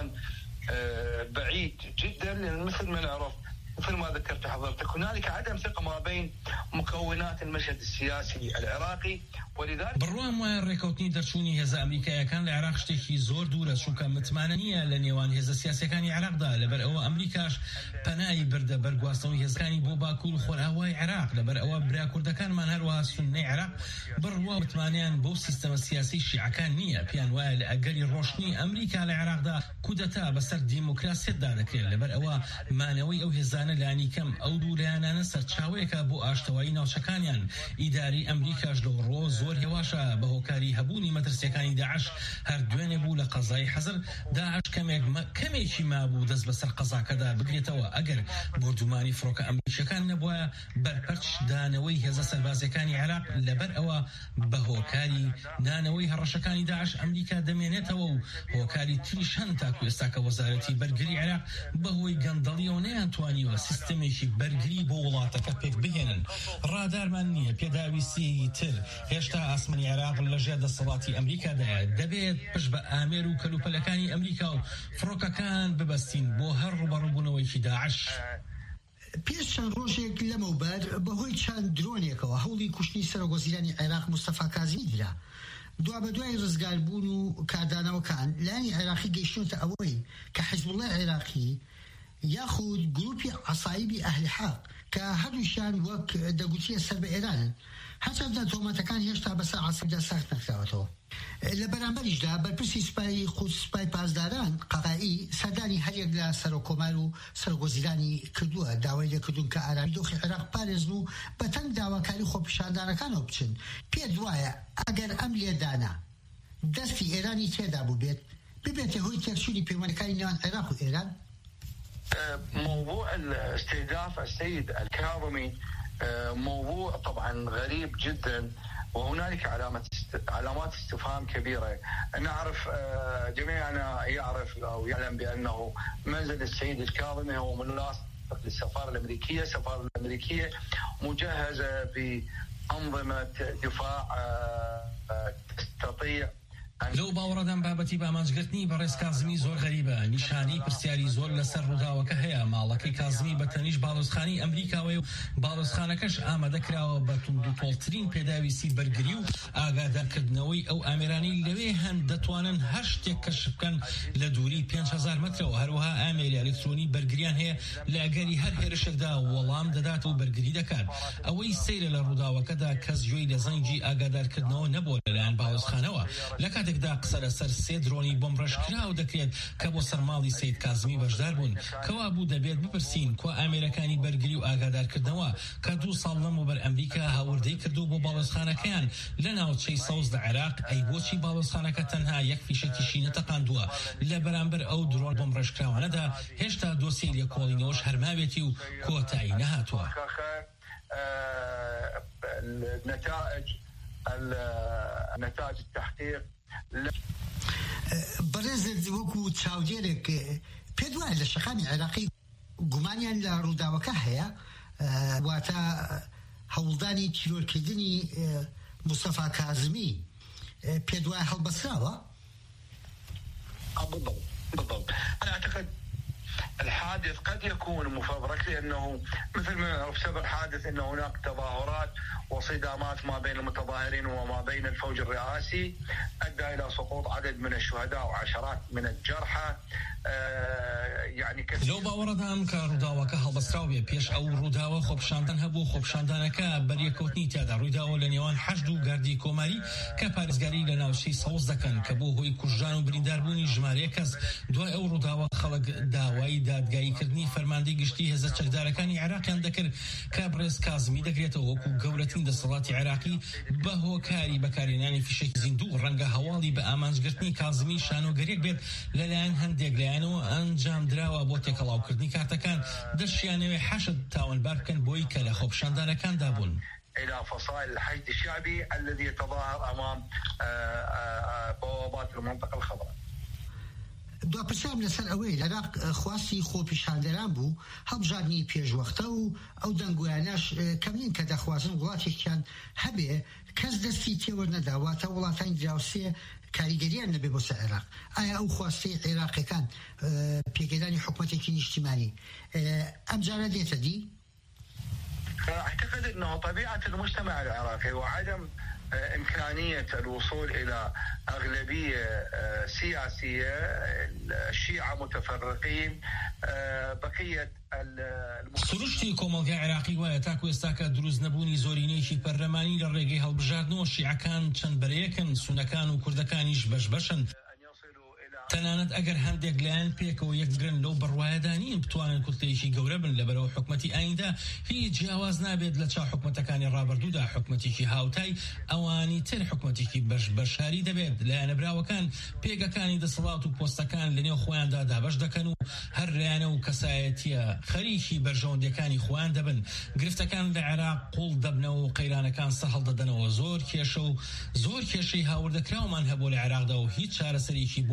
بعيد جدا، لأن مثل ما نعرف مثل ما ذكرت حضرتك هنالك عدم ثقة ما بين مكونات المشهد السياسي العراقي، ولذلك بڕوام وایە ڕێکەوتنی دەرچوونی هێزە ئەمریکایەکان لە عێراق شتێکی زۆر دوورە، چونکە متمانە نییە لە نێوان هێزە سیاسیەکانی عێراقدا. لەبەر ئەوە ئەمریکاش پەنای بردە بەرگواستنەوەی هێزەکانی بۆ باکوور و خۆرئاوای عێراق. لەبەر ئەوە برا کوردەکانمان هەروەها سوننەی عێراق بڕوا متمانیان بۆ سیستەمە سیاسی شیعەکان نییە. پێیان وایە لە ئەگەری ڕۆشنی ئەمریکا لە عێراقدا کودەتا بەسەر دیموکراسیەتدا دەکرێت. لەبەر ئەوە مانەوەی ئەو هێزانە لانی کەم ئەو دوولایەنانە سەرچاوەیەکە بۆ ئاشتەوایی ناوچەکانیان. ئیداری ئەمریکاش لەو ڕۆ زۆر هێواشە بە هۆکاری هەبوونی مەترسیەکانی داعش. هەر دوێنێ بوو لە قەزای حەزر داعش کەمێکی مابوو دەست بەسەر قەزاکەدا بگرێتەوە. ئەگەر بردومانی فڕۆکە ئەمریکیەکان نەبووە بەرپەرچ دانەوەی هێزە سەربازەکانی عێراق لەبەر ئەوە بە هۆکاری نانەوەی هەڕەشەکانی داعش ئەمریکا دەمێنێتەوە و هۆکاری تریش هەن تاکو ئێستا کە وەزارەتی بەرگری عێراق بەهۆی گەندەڵیەوە نەیانتوانیوە سیستەمێکی بەرگری بۆ وڵاتەکە پێک بهێنن. ڕادارمان نییە پێداویستی تر هێشتا ئاسمانی عێراق لەژێر دەسەڵاتی ئەمریکادایە. دەبێت پشت بە ئامێر و کەلوپەلەکانی ئەمریکا و فڕۆکەکان ببەستین بۆ هەر ڕوبەڕووبوونەوەیکی داعش. پێش چەند ڕۆژێک لەمەوبەر بەهۆی چەند درۆنێکەوە هەوڵی کوشتنی سەرۆکوەزیرانی عێراق موستەفا کازمی درا. دوا بەدوای ڕزگاربوون و کاردانەوەکان لانی عێراقی گەیشتونەتە ئەوەی کە حیزبوڵای عێراقی یاخود گروپی عەسایبی ئەهلی حەق کە هەردووشیان وەک دەگوتیە سەر بە ئێرانن هەرچەندە تۆمەتەکان هێشتا بەسەر عەسایبدا ساخت نەکراوەتەوە. لە بەرامبەریشدا بەرپرسی سوپای سوپای پاسداران قەقائی سەردانی هەریەک لە سەرۆکۆمار و سەرگۆزیرانی کردووە داوای لێکردوون کە ئارامی دۆخی عێراق پارێزن و بەتەنگ داواکاری خۆپیشاندانەکانەوە بچن. پێت وایە ئەگەر ئەم لێدانە دەستی ئێرانی تێدا بوو بێت ببێتە هۆی تێکچوونی پەیوەندەکانی نێوان عێراق و ئێران؟ موضوع استهداف السيد الكاظمي موضوع طبعا غريب جدا وهنالك علامات استفهام كبيرة. نعرف جميعنا يعرف أو يعلم بأنه منزل السيد الكاظمي هو مناصب للسفارة الأمريكية. السفارة الأمريكية مجهزة بأنظمة دفاع تستطيع لەو باوەڕەدان بابەتی بامانجگرتنی بەڕێز کازمی زۆر غەریبە نیشانی پرسیاری زۆر لەسەر ڕووداوەکە هەیە. ماڵەکەی کازمی بە تەنیش باڵۆزخانی ئەمریکاوەیە و باڵۆزخانەکەش ئامادەکراوە بە توندوتۆڵترین پێداویستی بەرگری و ئاگادارکردنەوەی ئەو ئامێرانی لەوێ هەن دەتوانن هەر شتێک کەشف بکەن لە دووری 5000 مەترەوە. هەروەها ئامێری ئەلکترۆنی بەرگریان هەیە لە ئەگەری هەر هێرشێکدا وەڵام دەدات و بەرگری دەکات. ئەوەی سەیرە لە ڕووداوەکەدا کەس گوێی لە زەنگی ئاگادارکردنەوە نەبووە لەلایەن باڵۆزخانەوە. لە کاتێکدا قسە لەسەر 3 درۆنی بۆمڕەشکراو دەکرێت کە بۆ سەرماڵی سەید کازمی بەشدار بوون کەوا بوو دەبێت بپرسین کۆ ئامێرەکانی بەرگری و ئاگادارکردنەوە کە 2 ساڵ لەمەوبەر ئەمریکا هاوردەی کردو بۆ باڵۆزخانەکەیان لە ناوچەی سەوز لە عێراق ئەی بۆچی باڵۆزخانەکە تەنها یەک فیشەکیشی نەتەقاندووە لە بەرامبەر ئەو درۆن بۆمڕەشکراوانەدا هێشتا دۆسیی لێکۆڵینەوەش هەرماوێتی و کۆتایی نەهاتووە. نتائج التحقيق بەڕێز وەکو چاودێرێک پێت وایە لە شەقامی عێراقی گومانیان لە ڕووداوەکە هەیە واتە هەوڵدانی تیرۆرکردنی مستەفا کازمی پێت وایە هەڵبەسراوە؟ بالضبط. أنا أعتقد الحادث قد يكون مفبرك لأنه مثل ما نعرف سبب الحادث أن هناك تظاهرات وصدامات ما بين المتظاهرين وما بين الفوج الرئاسي أدى إلى سقوط عدد من الشهداء وعشرات من الجرحى. لەو باوەڕەدان کە ڕووداوەکە هەڵبەستراو بێ پێش ئەو ڕووداوە خۆپشاندان هەبوو خۆپشاندانەکە بەریەکەوتنی تیادا ڕوویداوە لە نێوان حەشد و گاردی کۆماری کە پارێزگاری لە ناوچەی سەوز دەکەن کە بۆ هۆی کوژان و برینداربوونی ژمارەیە کەس. دوای ئەو ڕووداوە خەڵک داوای دادگاییکردنی فەرماندەی گشتی هێزە چەکدارەکانی عێراقیان دەکرد کە بەڕێز کازمی دەگرێتەوە وەکو گەورەترین دەسەڵاتی عێراقی بە هۆکاری بەکارهێنانی فیشەکی زیندوو ڕەنگە هەواڵی بە ئامانجگرتنی کازمی شانۆگەرێک بێت لەلایەن هەندێک لایەنەوە ئەنجام درراوە بۆ تێکەڵاوکردنی کارتەکان دەشیانەوەی حەشد تاوانبار بکەن بۆی کە لە خۆپشاندانەکاندا بوون. إلى فصائل الحشد الشعبي الذي يتظاهر أمام بوابات المنطقة الخضراء. دو پرسیام لەسەر ئەوەی عێراق خواستی خۆپیشاندەران بوو هەڵبژاردننی پێشوەختە و ئەو دەنگویانەش کەمین کە دەخوازن وڵاتێکیان هەبێ کەس دەستی تێوەرنەداواتە وڵاتانی دراوسێ کاریگەریان نەبێ بۆ سەر عێراق. ئایا ئەو خواستی عێراقیەکان پێگەدانی حکومەتێکی نیشتیمانی ئەم جارە دێتە دی؟ أعتقد أنه طبيعة المجتمع العراقي وعدم إمكانية الوصول إلى أغلبية سياسية الشيعة متفرقين بقية سروشتی کۆمەڵگای عێراقی وایە تاکو ئێستاکە دروست نەبوونی زۆرینەیەکی پەرلەمانی لە ڕێگەی هەڵبژاردنەوە شیعەکان چەند بەرەیەکن سونەکان و کوردەکانیش بەشبەشن. تەنانەت ئەگەر هەندێک لایەن پێکەوە یەکگرن لەو بڕوایەدانین بتوانن کورتەیەکی گەورە بن لەبەرەوە حکومەتی ئایندا هیچ جیاواز نابێت لە چاو حکومەتەکانی ڕابردوودا حکومەتێکی هاوتای ئەوانی تر حکومەتێکی بەشاری دەبێت. لایەنەبراوەکان پێگەکانی دەسەڵات و پۆستەکان لەنێو خۆیاندا دابەش دەکەن و هەر ڕێیانە و کەسایەتیە خەریکی بەرژەوەندەکانی خۆیان دەبن. گرفتەکان لە عێراق قوڵ دەبنەوە و قەیرانەکان سەر هەڵدەدەنەوە. زۆر کێشەی هاوردەکراومان هەبوو لە عێراقدا و هیچ چارەسەرێکی بۆ نەکراوە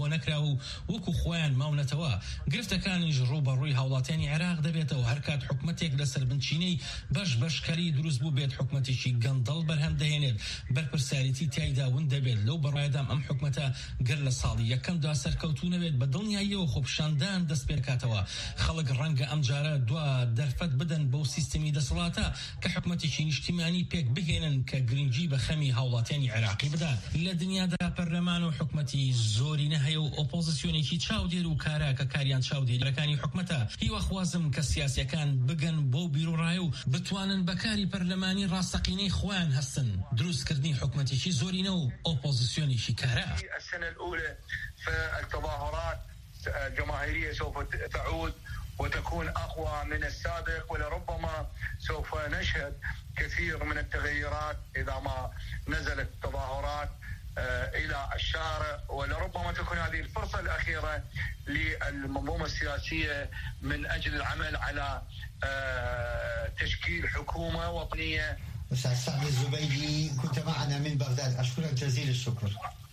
و وەکو خۆیان ماونەتەوە گرفتەکانیش ڕوبەڕووی هاوڵاتیانی عێراق دەبێتەوە هەر کات حکومەتێک لەسەر بنچینەی بەشکەری دروست بوو بێت حکومەتێکی گەندەڵ بەرهەم دەهێنێت بەرپرسیارەتی تایدا ون دەبێت لەو بەڕایدام ئەم حکومەتە گەر لە ساڵی یەکەمدا سەرکەوتوو نەبێت بە دڵنیاییەوە خۆپشاندان دەست پێ بکاتەوە خەڵک ڕەنگە ئەم جارە دوا دەرفەت بدەن بەو سیستەمی دەسەڵاتە کە حکومەتێکی نیشتیمانی پێک بهێنن کە گرنگی بە خەمی هاوڵاتیانی عێراقی بدات لە دنیادا پەرلەمان و حکومەتی زۆری نەهەیە و ئۆپۆزیسیۆنێکی چاودێر و کاراکە کاریان چاودێرەکانی حکومەتە هیوەخوازم کە سیاسیەکان بگەن بۆ بیرۆڕای و بتوانن بەکاری پەرلەمانی ڕاستەقینەی خۆیان هەستن دروستکردنی حکومەتێکی زۆرینە و ئۆپۆزیسیۆنێکی کارا. السنة الأولى فالتظاهرات جماهيرية سوف تعود وتكون أقوى من السابق ولربما سوف نشهد كثير من التغيرات إذا ما نزلت التظاهرات إلى الشارع ولربما تكون هذه الفرصة الأخيرة للمنظومة السياسية من أجل العمل على تشكيل حكومة وطنية. أستاذ سعد الزبيدي كنت معنا من بغداد أشكرك جزيل الشكر.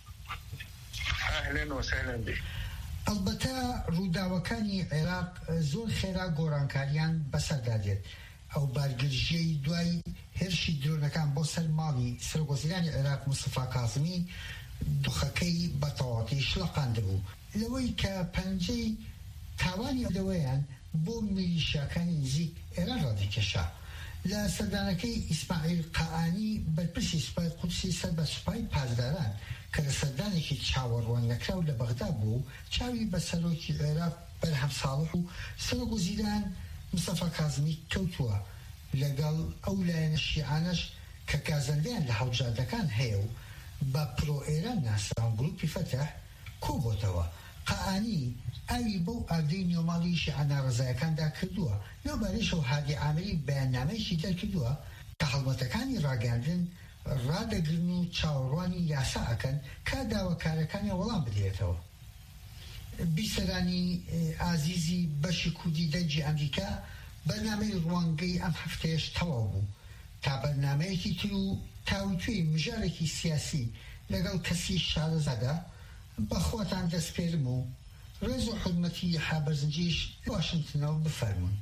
أهلا وسهلا بك. البته ڕووداوەکانی عێراق زۆر خێرا گۆڕانکاریان بەسەردادێت ئەو بارگرژیەی دوای هێرشی درۆنەکان بۆ سەر ماڵی سەرۆکوەزیرانی عێراق مستەفا کاظمی دۆخەکەی بە تەواوەتی شڵەقاندبوو لەوەی کە پەنجەی تاوانی ئەوەیان بۆ میلیشیاکانی نزیک ئێران ڕادیکێشا لە سەردانەکەی ئیسماعیل قەئانی بەرپرسی سوپای قودسی سەر بە سوپای پازداران کە لە سەردانێکی چاوەڕوانیەکراو لە بەغدا بوو چاوی بە سەرۆکی عێراق بەرهەم ساڵح و سەرۆکوەزیران مستەفا کاظمی کەوتووە لەگەڵ ئەو لایەنە شیعانەش کە گازەندەیان لە هەڵبژاردەکان هەیە و بە پرۆ ئێران ناسراون گروپی فەتەح کۆبۆتەوە قەئانی ئاوی بەو ئاگەی نێوماڵی شیعە ڕزایەکاندا کردووە لەوبارەیشەوە هادی عامری بەیاننامەیەکی دەرکردووە کە هەڵمەتەکانی ڕاگەاندن ڕادەگرن و چاوەڕوانی یاسا ئەکەن کە داواکارەکانی وەڵام بدرێتەوە. بیسەرانی ئازیزی بەشی کوردی دەنجی ئەمریکا بەرنامەی ڕوانگەی ئەم هەفتەیەش تەواو بوو تا بەرنامەیەکی تر و تاوتوێی مژارێکی سیاسی لەگەڵ کەسی شارەزادا بەخۆتان دەستپێرم و ڕێز و حرمەتی حابەرزنجیش واشنگتنەوە بفەرمون.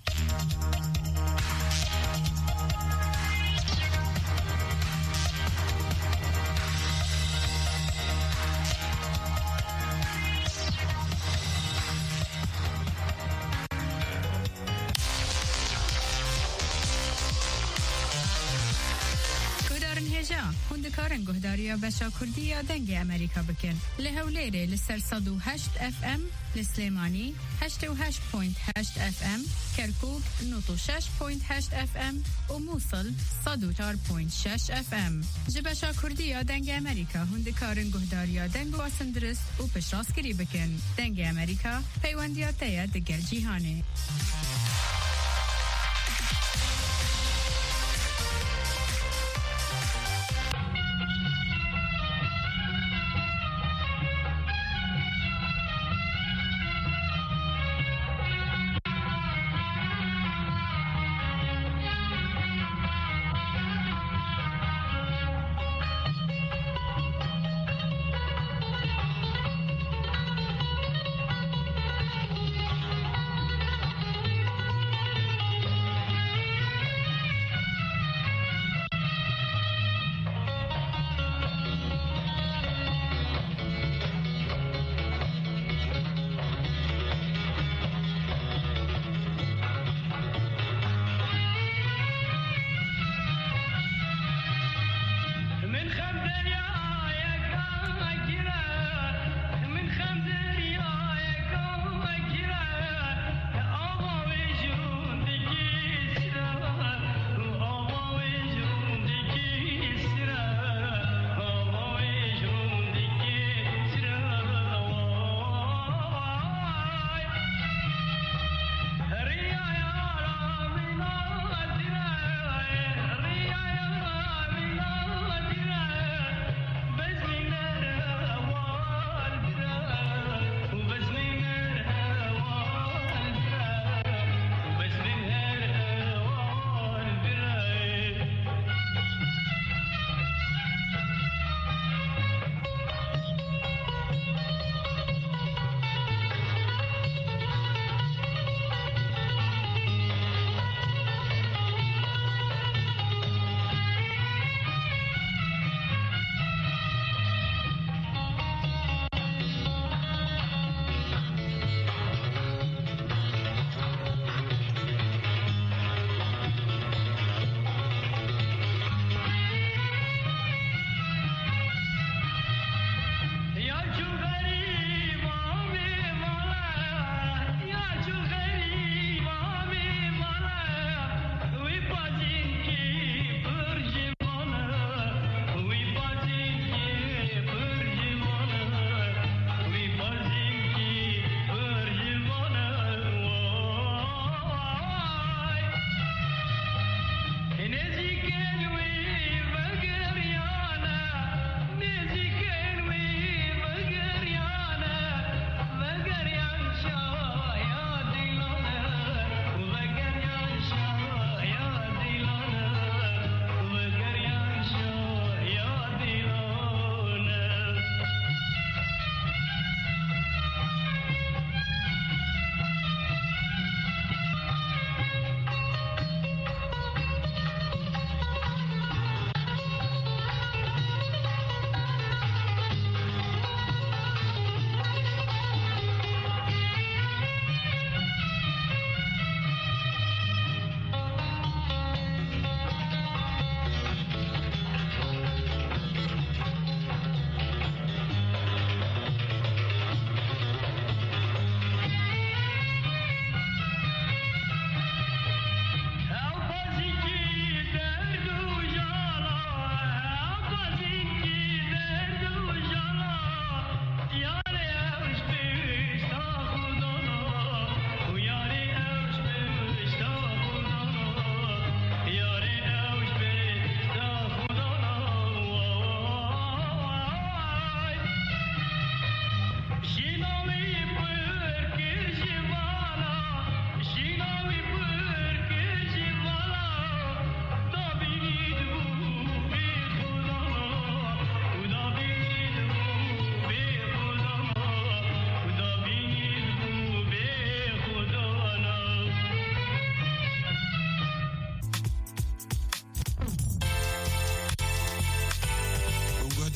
هندکارن گهداریا بشا کردیا دنگ امریکا بکن لهولیره لسر 108 FM لسلیمانی 88.8 FM کرکوک 96.8 FM و موصل 104.6 FM جبشا کردیا دنگ امریکا هندکارن گهداریا دنگ واسن درست و پشراسکری بکن دنگ امریکا پیوندیاتیا دگل جیهانه.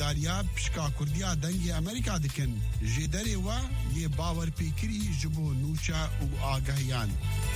برینداریا پشکا کردیا دنگی امریکا دکن جدری و یه باور پیکری جبو نوچا و آگاهیان.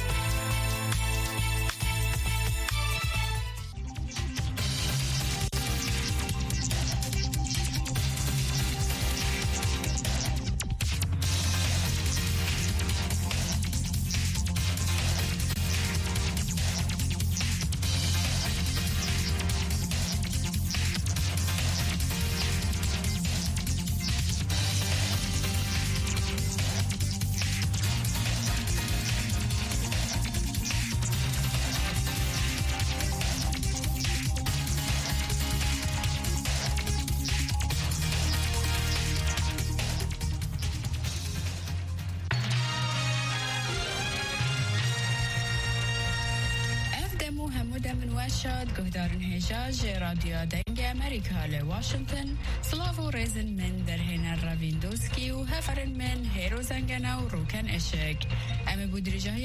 شاد گهدارن هجاج رادیو دنگ امریکا لواشنطن سلاو ريزن من درهنا رافيندوسكي وهفرن من هيرو زنگنا و روكن اشك اما بودرجه